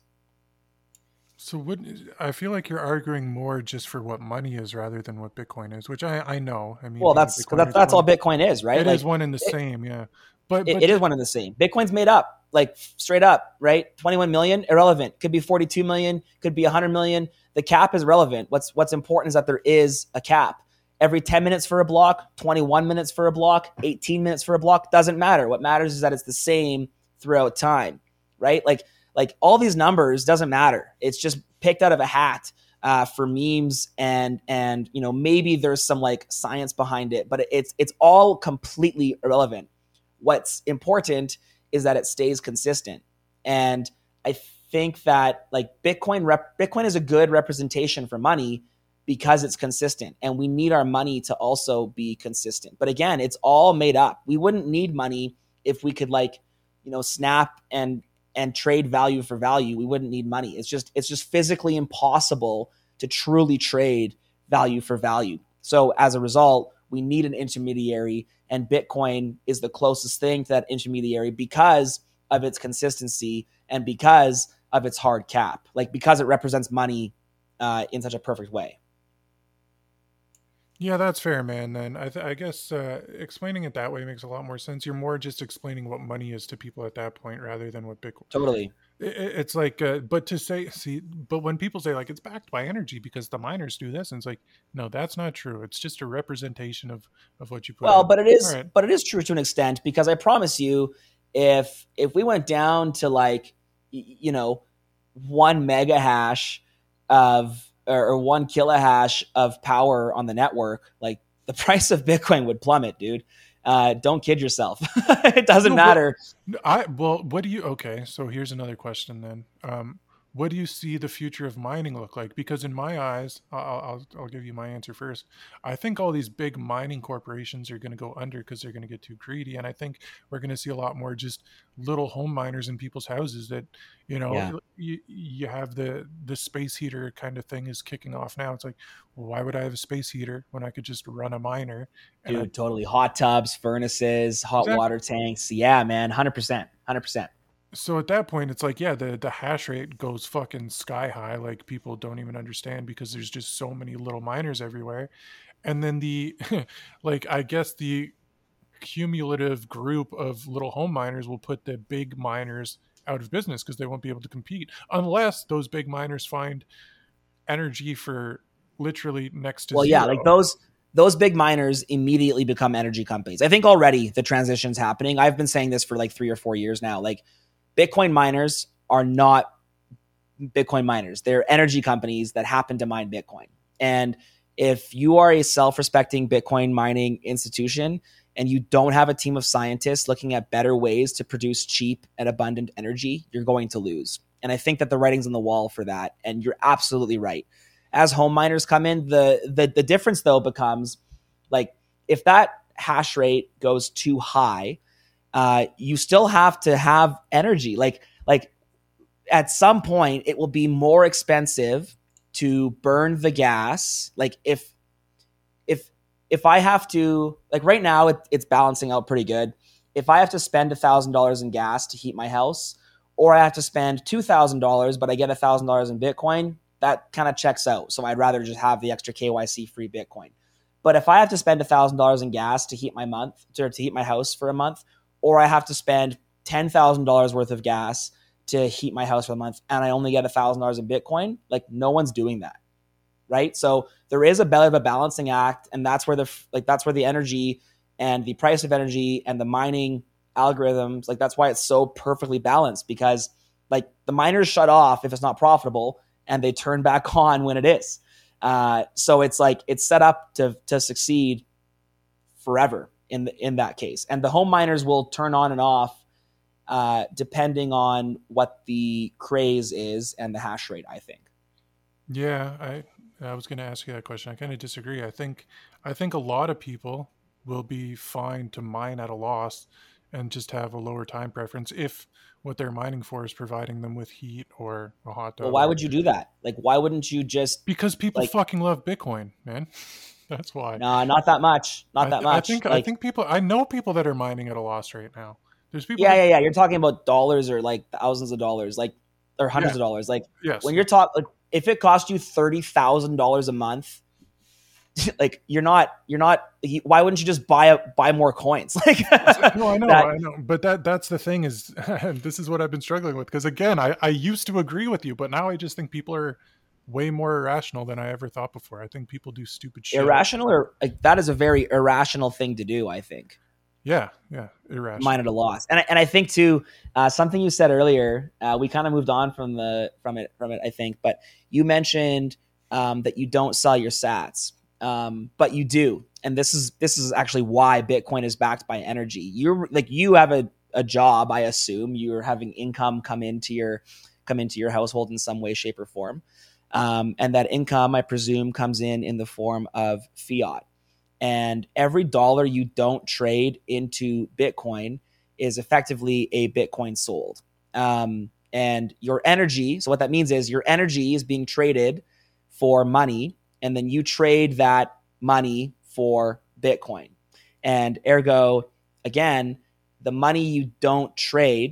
So would I feel like you're arguing more just for what money is rather than what Bitcoin is, which I, I know. I mean, well, that's that's, that's all Bitcoin is, right? It like, is one and the it, same, yeah. But, it, but it is one and the same. Bitcoin's made up, like straight up, right? twenty-one million, irrelevant. Could be forty-two million, could be one hundred million. The cap is relevant. What's what's important is that there is a cap. Every ten minutes for a block, twenty-one minutes for a block, eighteen minutes for a block, doesn't matter. What matters is that it's the same throughout time, right? Like like all these numbers doesn't matter. It's just picked out of a hat uh, for memes, and and you know maybe there's some like science behind it, but it's it's all completely irrelevant. What's important is that it stays consistent. And I think that like Bitcoin rep- Bitcoin is a good representation for money because it's consistent, and we need our money to also be consistent. But again, it's all made up. We wouldn't need money if we could like, you know, snap and and trade value for value. We wouldn't need money. It's just it's just physically impossible to truly trade value for value. So as a result, we need an intermediary, and Bitcoin is the closest thing to that intermediary because of its consistency and because of its hard cap, like because it represents money uh, in such a perfect way. Yeah, that's fair, man. Then I, th- I guess uh, explaining it that way makes a lot more sense. You're more just explaining what money is to people at that point rather than what Bitcoin. Totally. It, it's like, uh, but to say, see, but when people say like it's backed by energy because the miners do this, and it's like, no, that's not true. It's just a representation of of what you put. Well, in. but it is, right. but it is true to an extent, because I promise you, if if we went down to like, you know, one mega hash of or one kilohash of power on the network, like the price of Bitcoin would plummet, dude. Uh, don't kid yourself. It doesn't no, matter. But, I well, what do you? Okay, so here's another question then. Um, what do you see the future of mining look like? Because in my eyes, I'll I'll, I'll give you my answer first. I think all these big mining corporations are going to go under because they're going to get too greedy, and I think we're going to see a lot more just little home miners in people's houses that, you know, Yeah. you, you have the the space heater kind of thing is kicking off now. It's like, well, why would I have a space heater when I could just run a miner? And Dude, I, totally. Hot tubs, furnaces, hot exactly. water tanks. Yeah, man. one hundred percent. one hundred percent. So at that point, it's like, yeah, the, the hash rate goes fucking sky high. Like people don't even understand because there's just so many little miners everywhere. And then the, like, I guess the cumulative group of little home miners will put the big miners out of business because they won't be able to compete unless those big miners find energy for literally next to well, zero. yeah, like those those big miners immediately become energy companies. I think already the transition's happening. I've been saying this for like three or four years now. Like Bitcoin miners are not Bitcoin miners. They're energy companies that happen to mine Bitcoin. And if you are a self-respecting Bitcoin mining institution and you don't have a team of scientists looking at better ways to produce cheap and abundant energy, you're going to lose. And I think that the writing's on the wall for that. And you're absolutely right. As home miners come in, the the the difference though becomes like if that hash rate goes too high, uh, you still have to have energy. Like like at some point, it will be more expensive to burn the gas. Like if if if I have to, like right now, it, it's balancing out pretty good. If I have to spend a thousand dollars in gas to heat my house, or I have to spend two thousand dollars, but I get a thousand dollars in Bitcoin, that kind of checks out. So I'd rather just have the extra K Y C free Bitcoin. But if I have to spend a thousand dollars in gas to heat my month, to, to heat my house for a month, or I have to spend ten thousand dollars worth of gas to heat my house for a month, and I only get a thousand dollars in Bitcoin, like no one's doing that, right? So there is a bit of a balancing act, and that's where the like that's where the energy and the price of energy and the mining algorithms, like that's why it's so perfectly balanced, because like the miners shut off if it's not profitable, and they turn back on when it is. Uh, so it's like it's set up to to succeed forever in the, in that case, and the home miners will turn on and off uh, depending on what the craze is and the hash rate, I think. Yeah, I I was going to ask you that question. I kind of disagree. I think I think a lot of people will be fine to mine at a loss and just have a lower time preference if what they're mining for is providing them with heat or a hot tub. Well, why would you do that? Like, why wouldn't you just Because people like, fucking love Bitcoin, man. That's why. Nah, not that much. Not I, that th- much. I think like, I think people. I know people that are mining at a loss right now. There's people. Yeah, that, yeah, yeah. You're talking about dollars or like thousands of dollars, like or hundreds yeah. of dollars. Like yes. when you're talking, like, if it cost you thirty thousand dollars a month, like you're not, you're not. Why wouldn't you just buy a, buy more coins? Like, no, I know, that, I know. But that that's the thing is, this is what I've been struggling with. Because again, I I used to agree with you, but now I just think people are way more irrational than I ever thought before. I think people do stupid shit. Irrational, or like that is a very irrational thing to do, I think. Yeah, yeah, irrational. Mine at a loss, and I, and I think too, uh, something you said earlier. Uh, we kind of moved on from the from it from it, I think. But you mentioned um, that you don't sell your Sats, um, but you do, and this is this is actually why Bitcoin is backed by energy. You're like you have a, a job, I assume. You're having income come into your come into your household in some way, shape, or form. Um, and that income, I presume, comes in in the form of fiat. And every dollar you don't trade into Bitcoin is effectively a Bitcoin sold. Um, and your energy, so what that means is your energy is being traded for money, and then you trade that money for Bitcoin. And ergo, again, the money you don't trade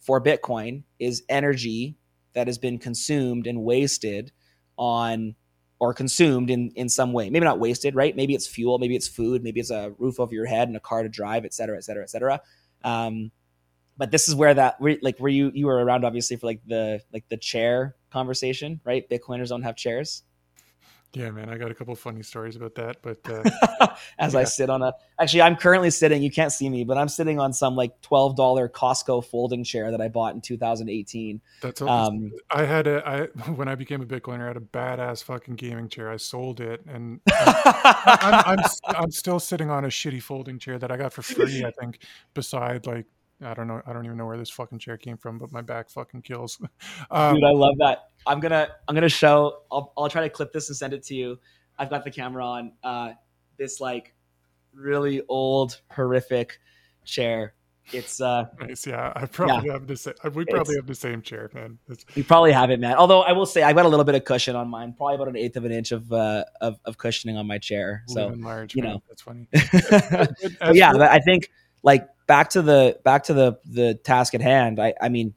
for Bitcoin is energy that has been consumed and wasted on, or consumed in, in some way. Maybe not wasted, right? Maybe it's fuel, maybe it's food, maybe it's a roof over your head and a car to drive, et cetera, et cetera, et cetera. Um, but this is where that, like where you, you were around obviously for like the, like the chair conversation, right? Bitcoiners don't have chairs. Yeah, man, I got a couple funny stories about that, but uh, as yeah. I sit on a, actually, I'm currently sitting, you can't see me, but I'm sitting on some like twelve dollars Costco folding chair that I bought in two thousand eighteen. That's Um, I had a I when I became a Bitcoiner, I had a badass fucking gaming chair. I sold it, and I'm I'm, I'm, I'm still sitting on a shitty folding chair that I got for free. I think. Beside, like, I don't know, I don't even know where this fucking chair came from, but my back fucking kills. Um, Dude, I love that. I'm gonna I'm gonna show. I'll I'll try to clip this and send it to you. I've got the camera on. Uh, this like really old, horrific chair. It's uh, nice. Yeah, I probably yeah, have the same. We probably it's, have the same chair, man. It's, you probably have it, man. Although I will say I've got a little bit of cushion on mine, probably about an eighth of an inch of uh of, of cushioning on my chair. So living large, you man. know, That's funny. but yeah, but I think like back to the back to the the task at hand. I I mean,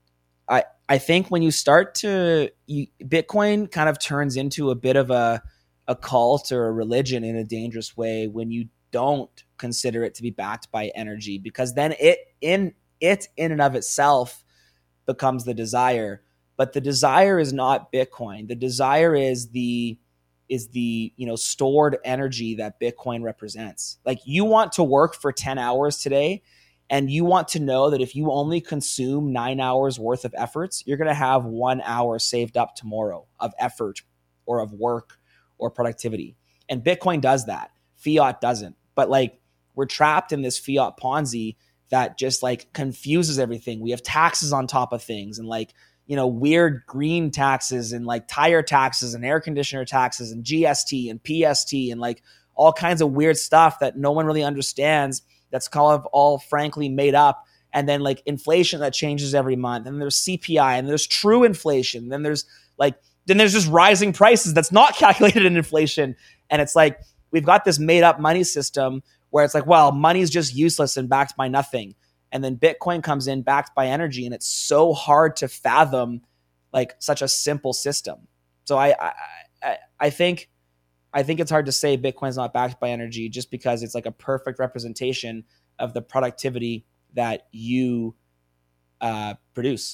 I I think when you start to you, Bitcoin kind of turns into a bit of a a cult or a religion in a dangerous way when you don't consider it to be backed by energy, because then it in it in and of itself becomes the desire. But the desire is not Bitcoin. The desire is the is the you know stored energy that Bitcoin represents. Like, you want to work for ten hours today, and you want to know that if you only consume nine hours worth of efforts, you're going to have one hour saved up tomorrow of effort or of work or productivity. And Bitcoin does that. Fiat doesn't. But like, we're trapped in this fiat Ponzi that just like confuses everything. We have taxes on top of things, and like, you know, weird green taxes and like tire taxes and air conditioner taxes and G S T and P S T and like all kinds of weird stuff that no one really understands. That's kind of all frankly made up. And then like inflation that changes every month. And there's C P I, and there's true inflation. Then there's like, then there's just rising prices that's not calculated in inflation. And it's like, we've got this made up money system where it's like, well, money's just useless and backed by nothing. And then Bitcoin comes in backed by energy. And it's so hard to fathom like such a simple system. So I, I, I, I think, I think it's hard to say Bitcoin's not backed by energy, just because it's like a perfect representation of the productivity that you uh, produce.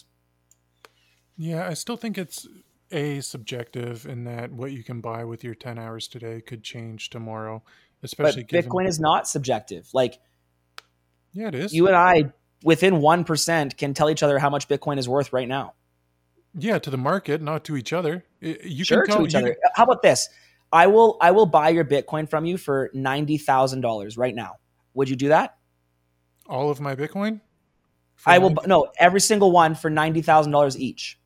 Yeah, I still think it's a subjective in that what you can buy with your ten hours today could change tomorrow, especially But given Bitcoin is not subjective. Like, yeah, it is. You and I, within one percent, can tell each other how much Bitcoin is worth right now. Yeah, to the market, not to each other. You sure, can tell, to each you other. Can... How about this? I will I will buy your Bitcoin from you for ninety thousand dollars right now. Would you do that? All of my Bitcoin? I will ninety no, every single one for ninety thousand dollars each.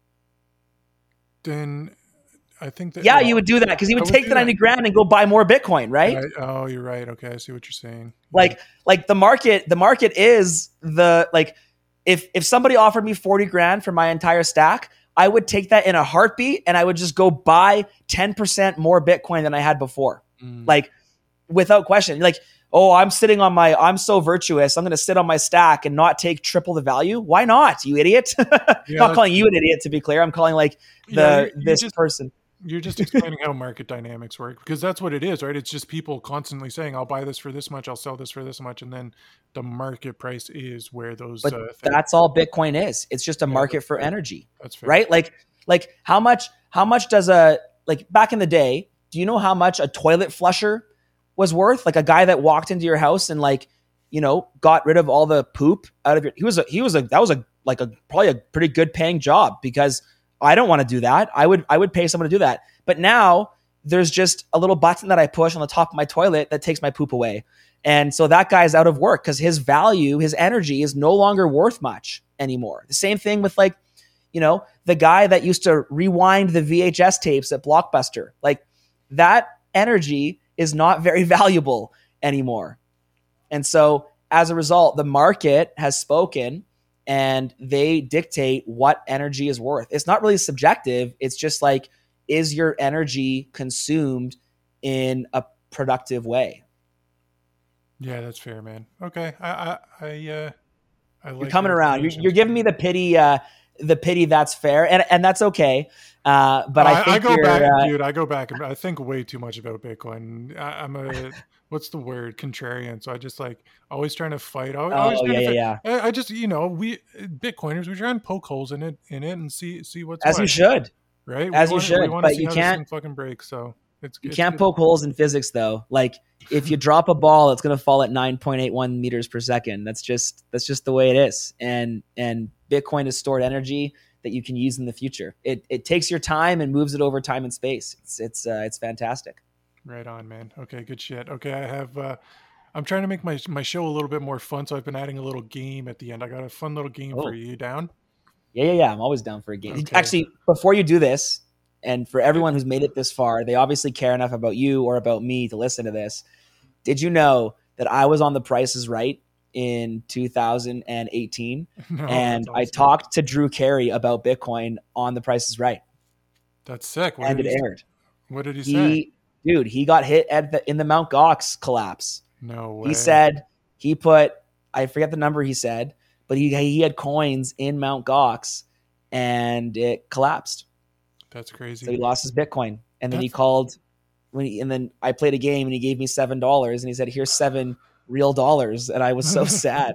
Then I think that Yeah, well, you would do that, because you would would take the ninety that. grand and go buy more Bitcoin, right? right? Oh, you're right. Okay, I see what you're saying. Like yeah. like the market, the market is the like if if somebody offered me forty grand for my entire stack, I would take that in a heartbeat, and I would just go buy ten percent more Bitcoin than I had before. Mm. Like, without question. Like, oh, I'm sitting on my, I'm so virtuous, I'm going to sit on my stack and not take triple the value. Why not, you idiot? Yeah, not calling you an idiot, to be clear. I'm calling like the yeah, you're, you're this just, person. You're just explaining how market dynamics work, because that's what it is, right? It's just people constantly saying, I'll buy this for this much, I'll sell this for this much. And then the market price is where those... But uh, that's all Bitcoin is. It's just a yeah, market for fair. energy. That's fair. Right? Like, like how much, how much does a, like back in the day, do you know how much a toilet flusher was worth? Like a guy that walked into your house and like, you know, got rid of all the poop out of your, he was a, he was a, that was a, like a, probably a pretty good paying job, because I don't want to do that. I would, I would pay someone to do that. But now there's just a little button that I push on the top of my toilet that takes my poop away. And so that guy's out of work because his value, his energy is no longer worth much anymore. The same thing with like, you know, the guy that used to rewind the V H S tapes at Blockbuster. Like, that energy is not very valuable anymore. And so as a result, the market has spoken and they dictate what energy is worth. It's not really subjective. It's just like, is your energy consumed in a productive way? Yeah, that's fair, man. Okay. I, I, I, uh, I You're like coming that around. You're, expression. you're giving me the pity, uh, the pity that's fair, and and that's okay. Uh, but I I, I think go you're, back, uh, dude. I go back and I think way too much about Bitcoin. I, I'm a what's the word contrarian. So I just like always trying to fight. al- Always oh trying yeah, to. yeah, Fi- yeah. I, I just you know we Bitcoiners we try and poke holes in it in it and see see what's As you what. should, Right? We as you want we should. want to But see you how this can't thing fucking breaks. So it's you it's can't good. poke holes in physics though. Like if you drop a ball, it's gonna fall at nine point eight one meters per second. That's just that's just the way it is. And and Bitcoin is stored energy that you can use in the future. It it takes your time and moves it over time and space. It's it's uh, it's fantastic. Right on, man. Okay, good shit. Okay, I have. uh I'm trying to make my my show a little bit more fun, so I've been adding a little game at the end. I got a fun little game for Oh you. You down? yeah, yeah, yeah. I'm always down for a game. Okay. Actually, before you do this, and for everyone who's made it this far, they obviously care enough about you or about me to listen to this. Did you know that I was on The Price is Right in two thousand eighteen, No, that's and I awesome. talked to Drew Carey about Bitcoin on The Price is Right, That's sick. What and did it he? aired. What did he say? He, dude, he got hit at the in the Mount Gox collapse. No way. He said he put, I forget the number he said, but he he had coins in Mount Gox, and it collapsed. That's crazy. So he lost his Bitcoin, and then he That's- called when he, and then I played a game, and he gave me seven dollars, and he said, "Here's seven real dollars," and I was so sad.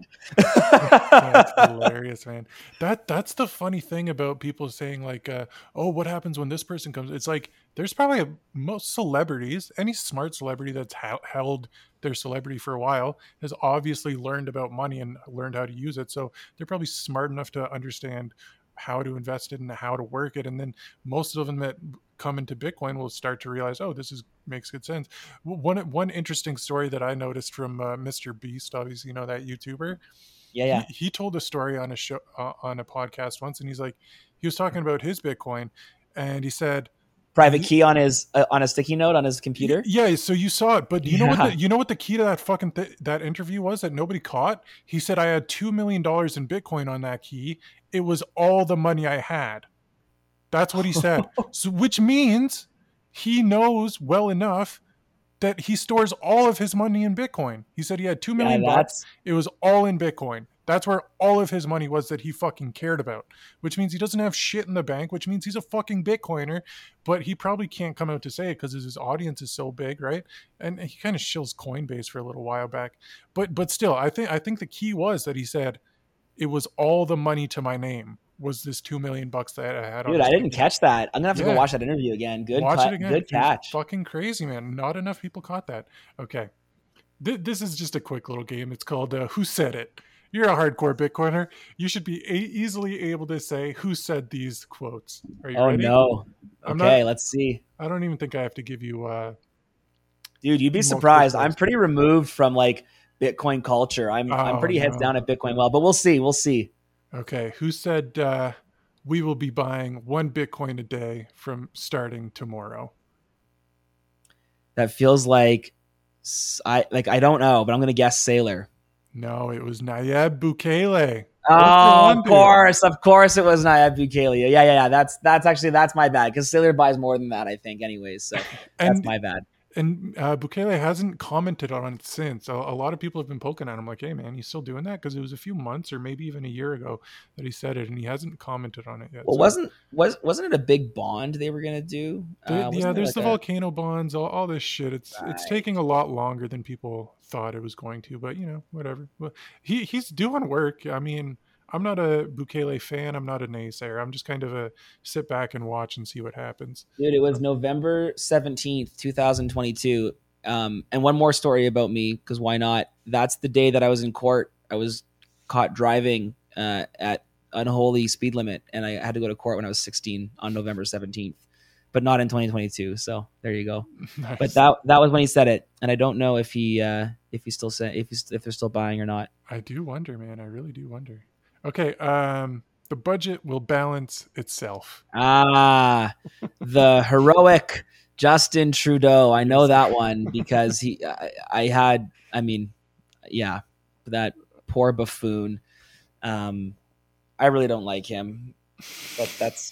That's hilarious, man. That that's the funny thing about people saying like, uh, "Oh, what happens when this person comes?" It's like there's probably a, most celebrities, any smart celebrity that's ha- held their celebrity for a while has obviously learned about money and learned how to use it. So they're probably smart enough to understand how to invest it and how to work it. And then most of them that come into Bitcoin will start to realize, oh, this is makes good sense. One one interesting story that I noticed from uh, Mister Beast, obviously, you know, that YouTuber. Yeah, He yeah. he told a story on a show uh, on a podcast once, and he's like, he was talking about his Bitcoin, and he said, Private he- key on his uh, on a sticky note on his computer. yeah, so you saw it, but you know what Yeah. the, you know what the key to that fucking th- that interview was that nobody caught? He said I had two million dollars in Bitcoin on that key. It was all the money I had. That's what he said. So, which means he knows well enough that he stores all of his money in Bitcoin. He said he had two million Yeah, bucks. that's It was all in Bitcoin. That's where all of his money was that he fucking cared about, which means he doesn't have shit in the bank, which means he's a fucking Bitcoiner, but he probably can't come out to say it because his audience is so big, right? And he kind of shills Coinbase for a little while back. But but still, I think I think the key was that he said it was all the money to my name was this two million bucks that I had on dude. his I didn't Bitcoin. catch that. I'm gonna have to Yeah. go watch that interview again. Good Watch cut. it again. Good It was catch. fucking crazy, man. Not enough people caught that. Okay. Th- this is just a quick little game. It's called uh, Who Said It? You're a hardcore Bitcoiner. You should be a- easily able to say who said these quotes. Are you Oh ready? no. I'm Okay, not- let's see. I don't even think I have to give you. Uh, Dude, you'd be Multiple surprised. choice. I'm pretty removed from like Bitcoin culture. I'm I'm Oh, pretty heads no. down at Bitcoin well, but we'll see. We'll see. okay. Who said uh, we will be buying one Bitcoin a day from starting tomorrow? That feels like s- I like I don't know, but I'm gonna guess Sailor. No, it was Nayib Bukele. Oh, one, of dude. course, of course, it was Nayib Bukele. Yeah, yeah, yeah. That's that's actually that's my bad because Sailor buys more than that, I think. Anyways, so that's And my bad. and uh, Bukele hasn't commented on it since. A, a lot of people have been poking at him, like, "Hey, man, you still doing that?" Because it was a few months or maybe even a year ago that he said it, and he hasn't commented on it yet. Well, So wasn't was wasn't it a big bond they were gonna do? the- Uh, yeah, wasn't there there's like the a- volcano bonds, all, all this shit. It's it's Right. taking a lot longer than people thought it was going to, but you know, whatever. Well, he he's doing work. I mean, I'm not a Bukele fan. I'm not a naysayer. I'm just kind of a sit back and watch and see what happens. Dude, it was November seventeenth, twenty twenty-two. Um, and one more story about me, because why not? That's the day that I was in court. I was caught driving uh, at unholy speed limit, and I had to go to court when I was sixteen on November seventeenth, but not in twenty twenty-two. So there you go. Nice. But that that was when he said it, and I don't know if he uh, if he still said if he's if they're still buying or not. I do wonder, man. I really do wonder. Okay, um, the budget will balance itself. Ah, the heroic Justin Trudeau. I know that one because he. I, I had. I mean, yeah, that poor buffoon. Um, I really don't like him, but that's.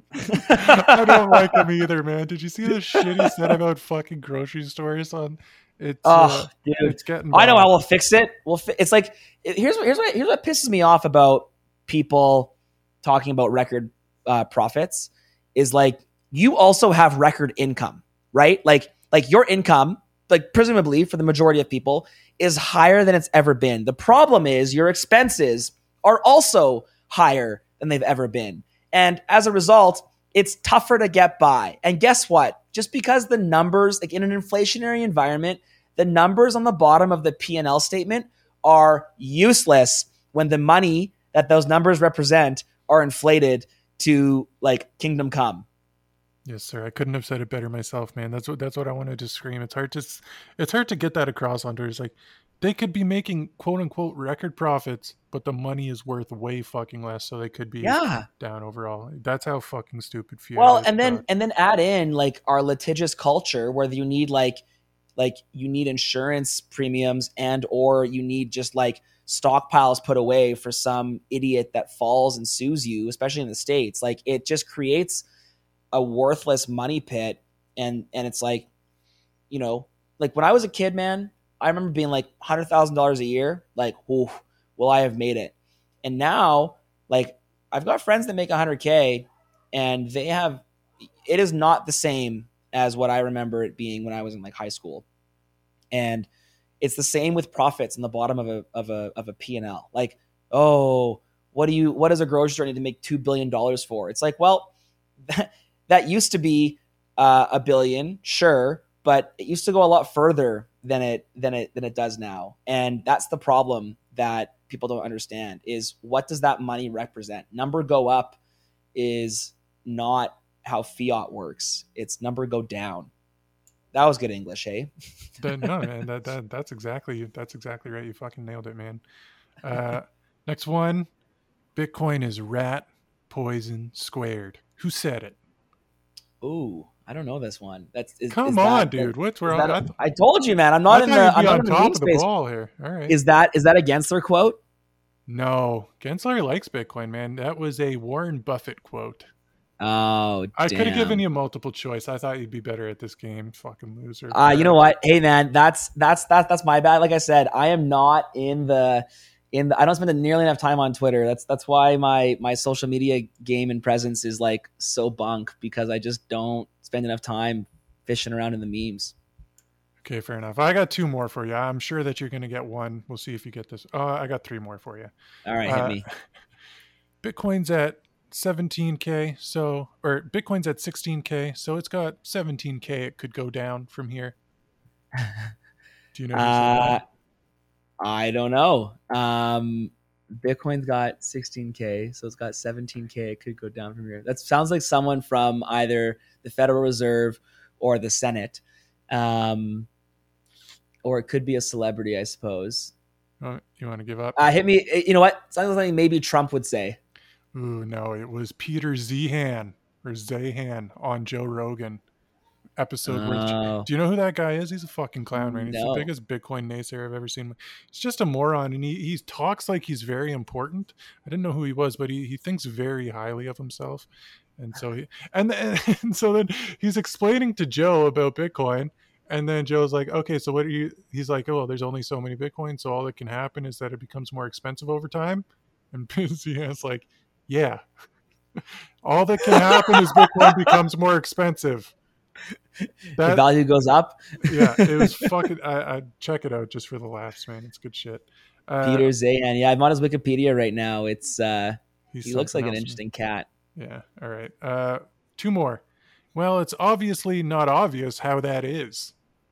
I don't like him either, man. Did you see the shit he said about fucking grocery stores on It's uh, Oh, dude, it's getting I know bad. how we'll fix it. We'll. Fi- it's like it, here's what here's what here's what pisses me off about people talking about record uh, profits is like you also have record income, right? Like like your income, like presumably for the majority of people, is higher than it's ever been. The problem is your expenses are also higher than they've ever been, and as a result, it's tougher to get by. And guess what? Just because the numbers, like in an inflationary environment, the numbers on the bottom of the P and L statement are useless when the money that those numbers represent are inflated to like kingdom come. Yes, sir. I couldn't have said it better myself, man. That's what that's what I wanted to scream. It's hard to it's hard to get that across on It's like they could be making quote unquote record profits, but the money is worth way fucking less, so they could be Yeah. down overall. That's how fucking stupid fiat Well, is. and then God. and then add in like our litigious culture where you need like like you need insurance premiums and or you need just like stockpiles put away for some idiot that falls and sues you, especially in the States. Like it just creates a worthless money pit. And and it's like, you know, like when I was a kid, man, I remember being like one hundred thousand dollars a year, like, ooh, will I have made it? And now, like, I've got friends that make one hundred K and they have, it is not the same as what I remember it being when I was in like high school. And it's the same with profits in the bottom of a, of a, of a P and L. Like, oh, what do you, what does a grocery store need to make two billion dollars for? It's like, well, that, that used to be uh, a billion, sure, but it used to go a lot further than it than it than it does now. And that's the problem that people don't understand is what does that money represent? Number go up is not how fiat works. It's number go down. That was good English, hey? That, no, man, that, that that's exactly that's exactly right. You fucking nailed it, man. Uh, next one, Bitcoin is rat poison squared. Who said it? Ooh, I don't know this one. That's is, Come is on, that, dude. that, What's wrong? that, I, th- I told you, man. I'm I not in thought the. you'd be I'm not on in the top meme of the space. ball here. All right. Is that is that a Gensler quote? No, Gensler likes Bitcoin, man. That was a Warren Buffett quote. Oh, I damn. could have given you a multiple choice. I thought you'd be better at this game, fucking loser. Uh, you know what? Hey, man, that's that's that's that's my bad. Like I said, I am not in the in the. I don't spend nearly enough time on Twitter. That's that's why my my social media game and presence is like so bunk because I just don't spend enough time fishing around in the memes. Okay, fair enough. I got two more for you. I'm sure that you're going to get one. We'll see if you get this. Uh, I got three more for you. All right, uh, hit me. Bitcoin's at seventeen K, so or Bitcoin's at sixteen K, so it's got seventeen K. It could go down from here. Do you know who said Uh, that? I don't know. Um, Bitcoin's got sixteen K, so it's got seventeen K. It could go down from here. That sounds like someone from either the Federal Reserve or the Senate. Um, or it could be a celebrity, I suppose. Oh, you want to give up? Uh, hit me. You know what? Sounds like something maybe Trump would say. Ooh, no, it was Peter Zehan or Zahan on Joe Rogan episode. Oh. Where, do you know who that guy is? He's a fucking clown, man. He's No. the biggest Bitcoin naysayer I've ever seen. He's just a moron, and he, he talks like he's very important. I didn't know who he was, but he, he thinks very highly of himself. And so he and, and so then he's explaining to Joe about Bitcoin. And then Joe's like, okay, so what are you, he's like, oh, there's only so many Bitcoin. So all that can happen is that it becomes more expensive over time. And Zehan's like, yeah, all that can happen is Bitcoin becomes more expensive. That, the value goes up. Yeah, it was fucking, I, I check it out just for the laughs, man. It's good shit. Uh, Peter Zahan. Yeah, I'm on his Wikipedia right now. It's, uh, he looks like an else, interesting man. cat. Yeah. All right. Uh, two more. Well, it's obviously not obvious how that is.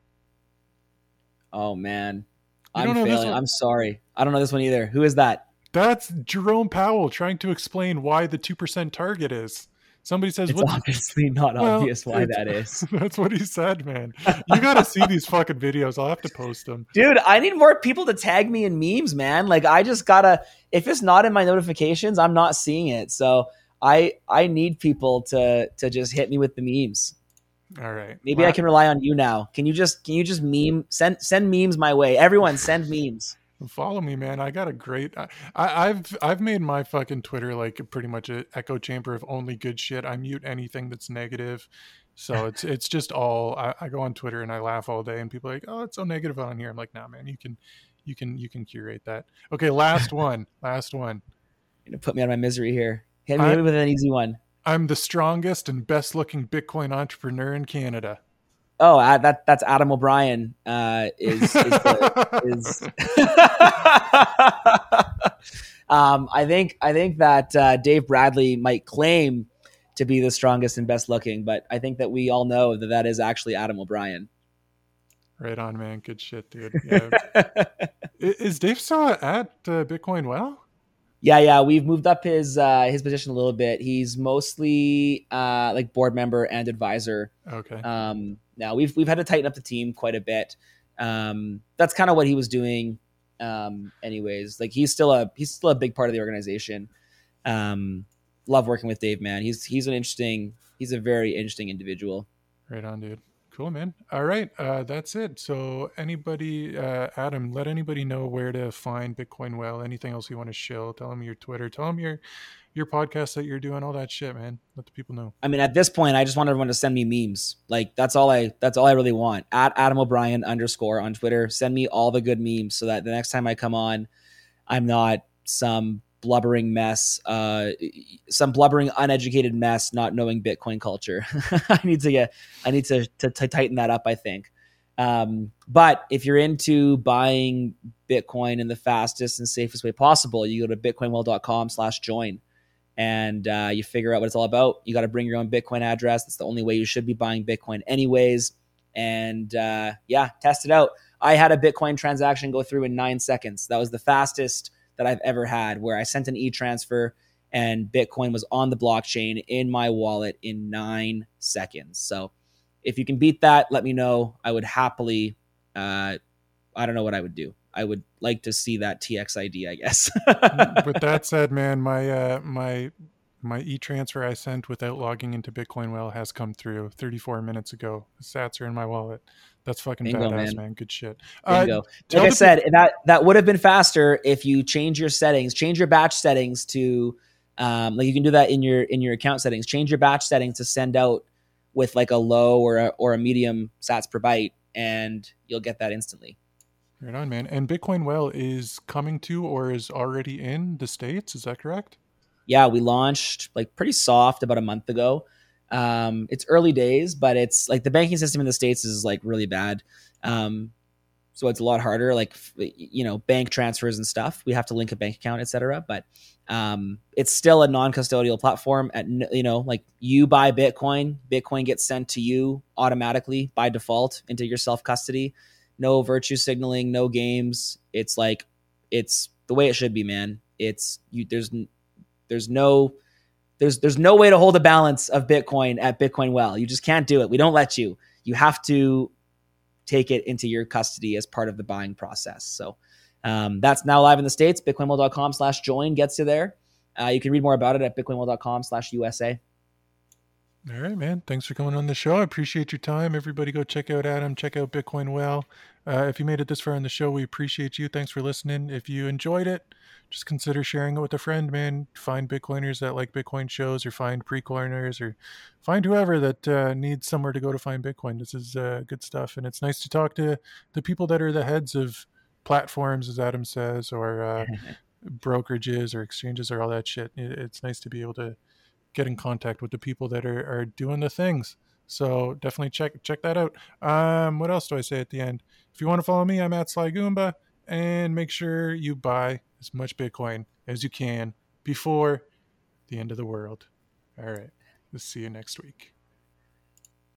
Oh, man. You I'm failing. I'm sorry. I don't know this one either. Who is that? That's Jerome Powell trying to explain why the two percent target is. Somebody says, it's obviously not well, obvious why that is. That's what he said, man. You got to see these fucking videos. I'll have to post them. Dude, I need more people to tag me in memes, man. Like, I just got to, if it's not in my notifications, I'm not seeing it. So I I need people to to just hit me with the memes. All right. Maybe well, I can rely on you now. Can you just can you just meme send send memes my way? Everyone send memes. Follow me, man. I got a great I, I've I've made my fucking Twitter like pretty much an echo chamber of only good shit. I mute anything that's negative. So it's it's just all I, I go on Twitter and I laugh all day, and people are like, oh, it's so negative on here. I'm like, nah, man, you can you can you can curate that. Okay, last one, last one. You're gonna put me out of my misery here. Hit me, hit I me with an easy one. I'm the strongest and best looking Bitcoin entrepreneur in Canada. Oh, uh, that that's Adam O'Brien. Uh, is is, the, is... um, I think I think that uh, Dave Bradley might claim to be the strongest and best looking, but I think that we all know that that is actually Adam O'Brien. Right on, man. Good shit, dude. Yeah. Is Dave still at uh, Bitcoin Well? Yeah, yeah, we've moved up his uh, his position a little bit. He's mostly uh, like board member and advisor. Okay. Um, now we've we've had to tighten up the team quite a bit. Um, that's kind of what he was doing. Um, anyways, like he's still a he's still a big part of the organization. Um, love working with Dave, man. He's he's an interesting he's a very interesting individual. Right on, dude. Cool, man. All right, uh, that's it. So anybody, uh, Adam, let anybody know where to find Bitcoin Well. Anything else you want to shill? Tell them your Twitter. Tell them your your podcast that you're doing. All that shit, man. Let the people know. I mean, at this point, I just want everyone to send me memes. Like that's all I that's all I really want. At Adam O'Brien underscore on Twitter. Send me all the good memes so that the next time I come on, I'm not some blubbering mess, uh, some blubbering, uneducated mess, not knowing Bitcoin culture. I need to get, I need to, to, to tighten that up, I think. Um, but if you're into buying Bitcoin in the fastest and safest way possible, you go to bitcoinwell.com slash join and uh, you figure out what it's all about. You got to bring your own Bitcoin address. That's the only way you should be buying Bitcoin anyways. And uh, yeah, test it out. I had a Bitcoin transaction go through in nine seconds. That was the fastest that I've ever had, where I sent an e-transfer and Bitcoin was on the blockchain in my wallet in nine seconds. So if you can beat that, let me know. I would happily, uh, I don't know what I would do. I would like to see that T X I D, I guess. With that said, man, my, uh, my, my e-transfer I sent without logging into Bitcoin Well has come through thirty-four minutes ago. The sats are in my wallet. That's fucking Bingo, badass, man. man. Good shit. Bingo. Uh, like I said, pe- that that would have been faster if you change your settings, change your batch settings to, um, like you can do that in your in your account settings. Change your batch settings to send out with like a low or a, or a medium sats per byte, and you'll get that instantly. Right on, man. And Bitcoin Well is coming to or is already in the States. Is that correct? Yeah, we launched like pretty soft about a month ago. Um, it's early days, but it's like the banking system in the States is like really bad. Um, so it's a lot harder, like, you know, bank transfers and stuff. We have to link a bank account, et cetera. But um, it's still a non-custodial platform at, you know, like you buy Bitcoin, Bitcoin gets sent to you automatically by default into your self-custody. No virtue signaling, no games. It's like, it's the way it should be, man. It's you, there's, there's no, There's there's no way to hold a balance of Bitcoin at Bitcoin Well. You just can't do it. We don't let you. You have to take it into your custody as part of the buying process. So um, that's now live in the States. Bitcoinwell.com slash join gets you there. Uh, you can read more about it at bitcoinwell.com slash USA. All right, man. Thanks for coming on the show. I appreciate your time. Everybody go check out Adam. Check out Bitcoin Well. Uh, if you made it this far on the show, we appreciate you. Thanks for listening. If you enjoyed it, just consider sharing it with a friend, man. Find Bitcoiners that like Bitcoin shows, or find pre-coiners, or find whoever that uh, needs somewhere to go to find Bitcoin. This is uh, good stuff. And it's nice to talk to the people that are the heads of platforms, as Adam says, or uh, brokerages or exchanges or all that shit. It's nice to be able to get in contact with the people that are, are doing the things. So definitely check check that out. Um, what else do I say at the end? If you want to follow me, I'm at Sly Goomba, and make sure you buy as much Bitcoin as you can before the end of the world. All right. We'll see you next week.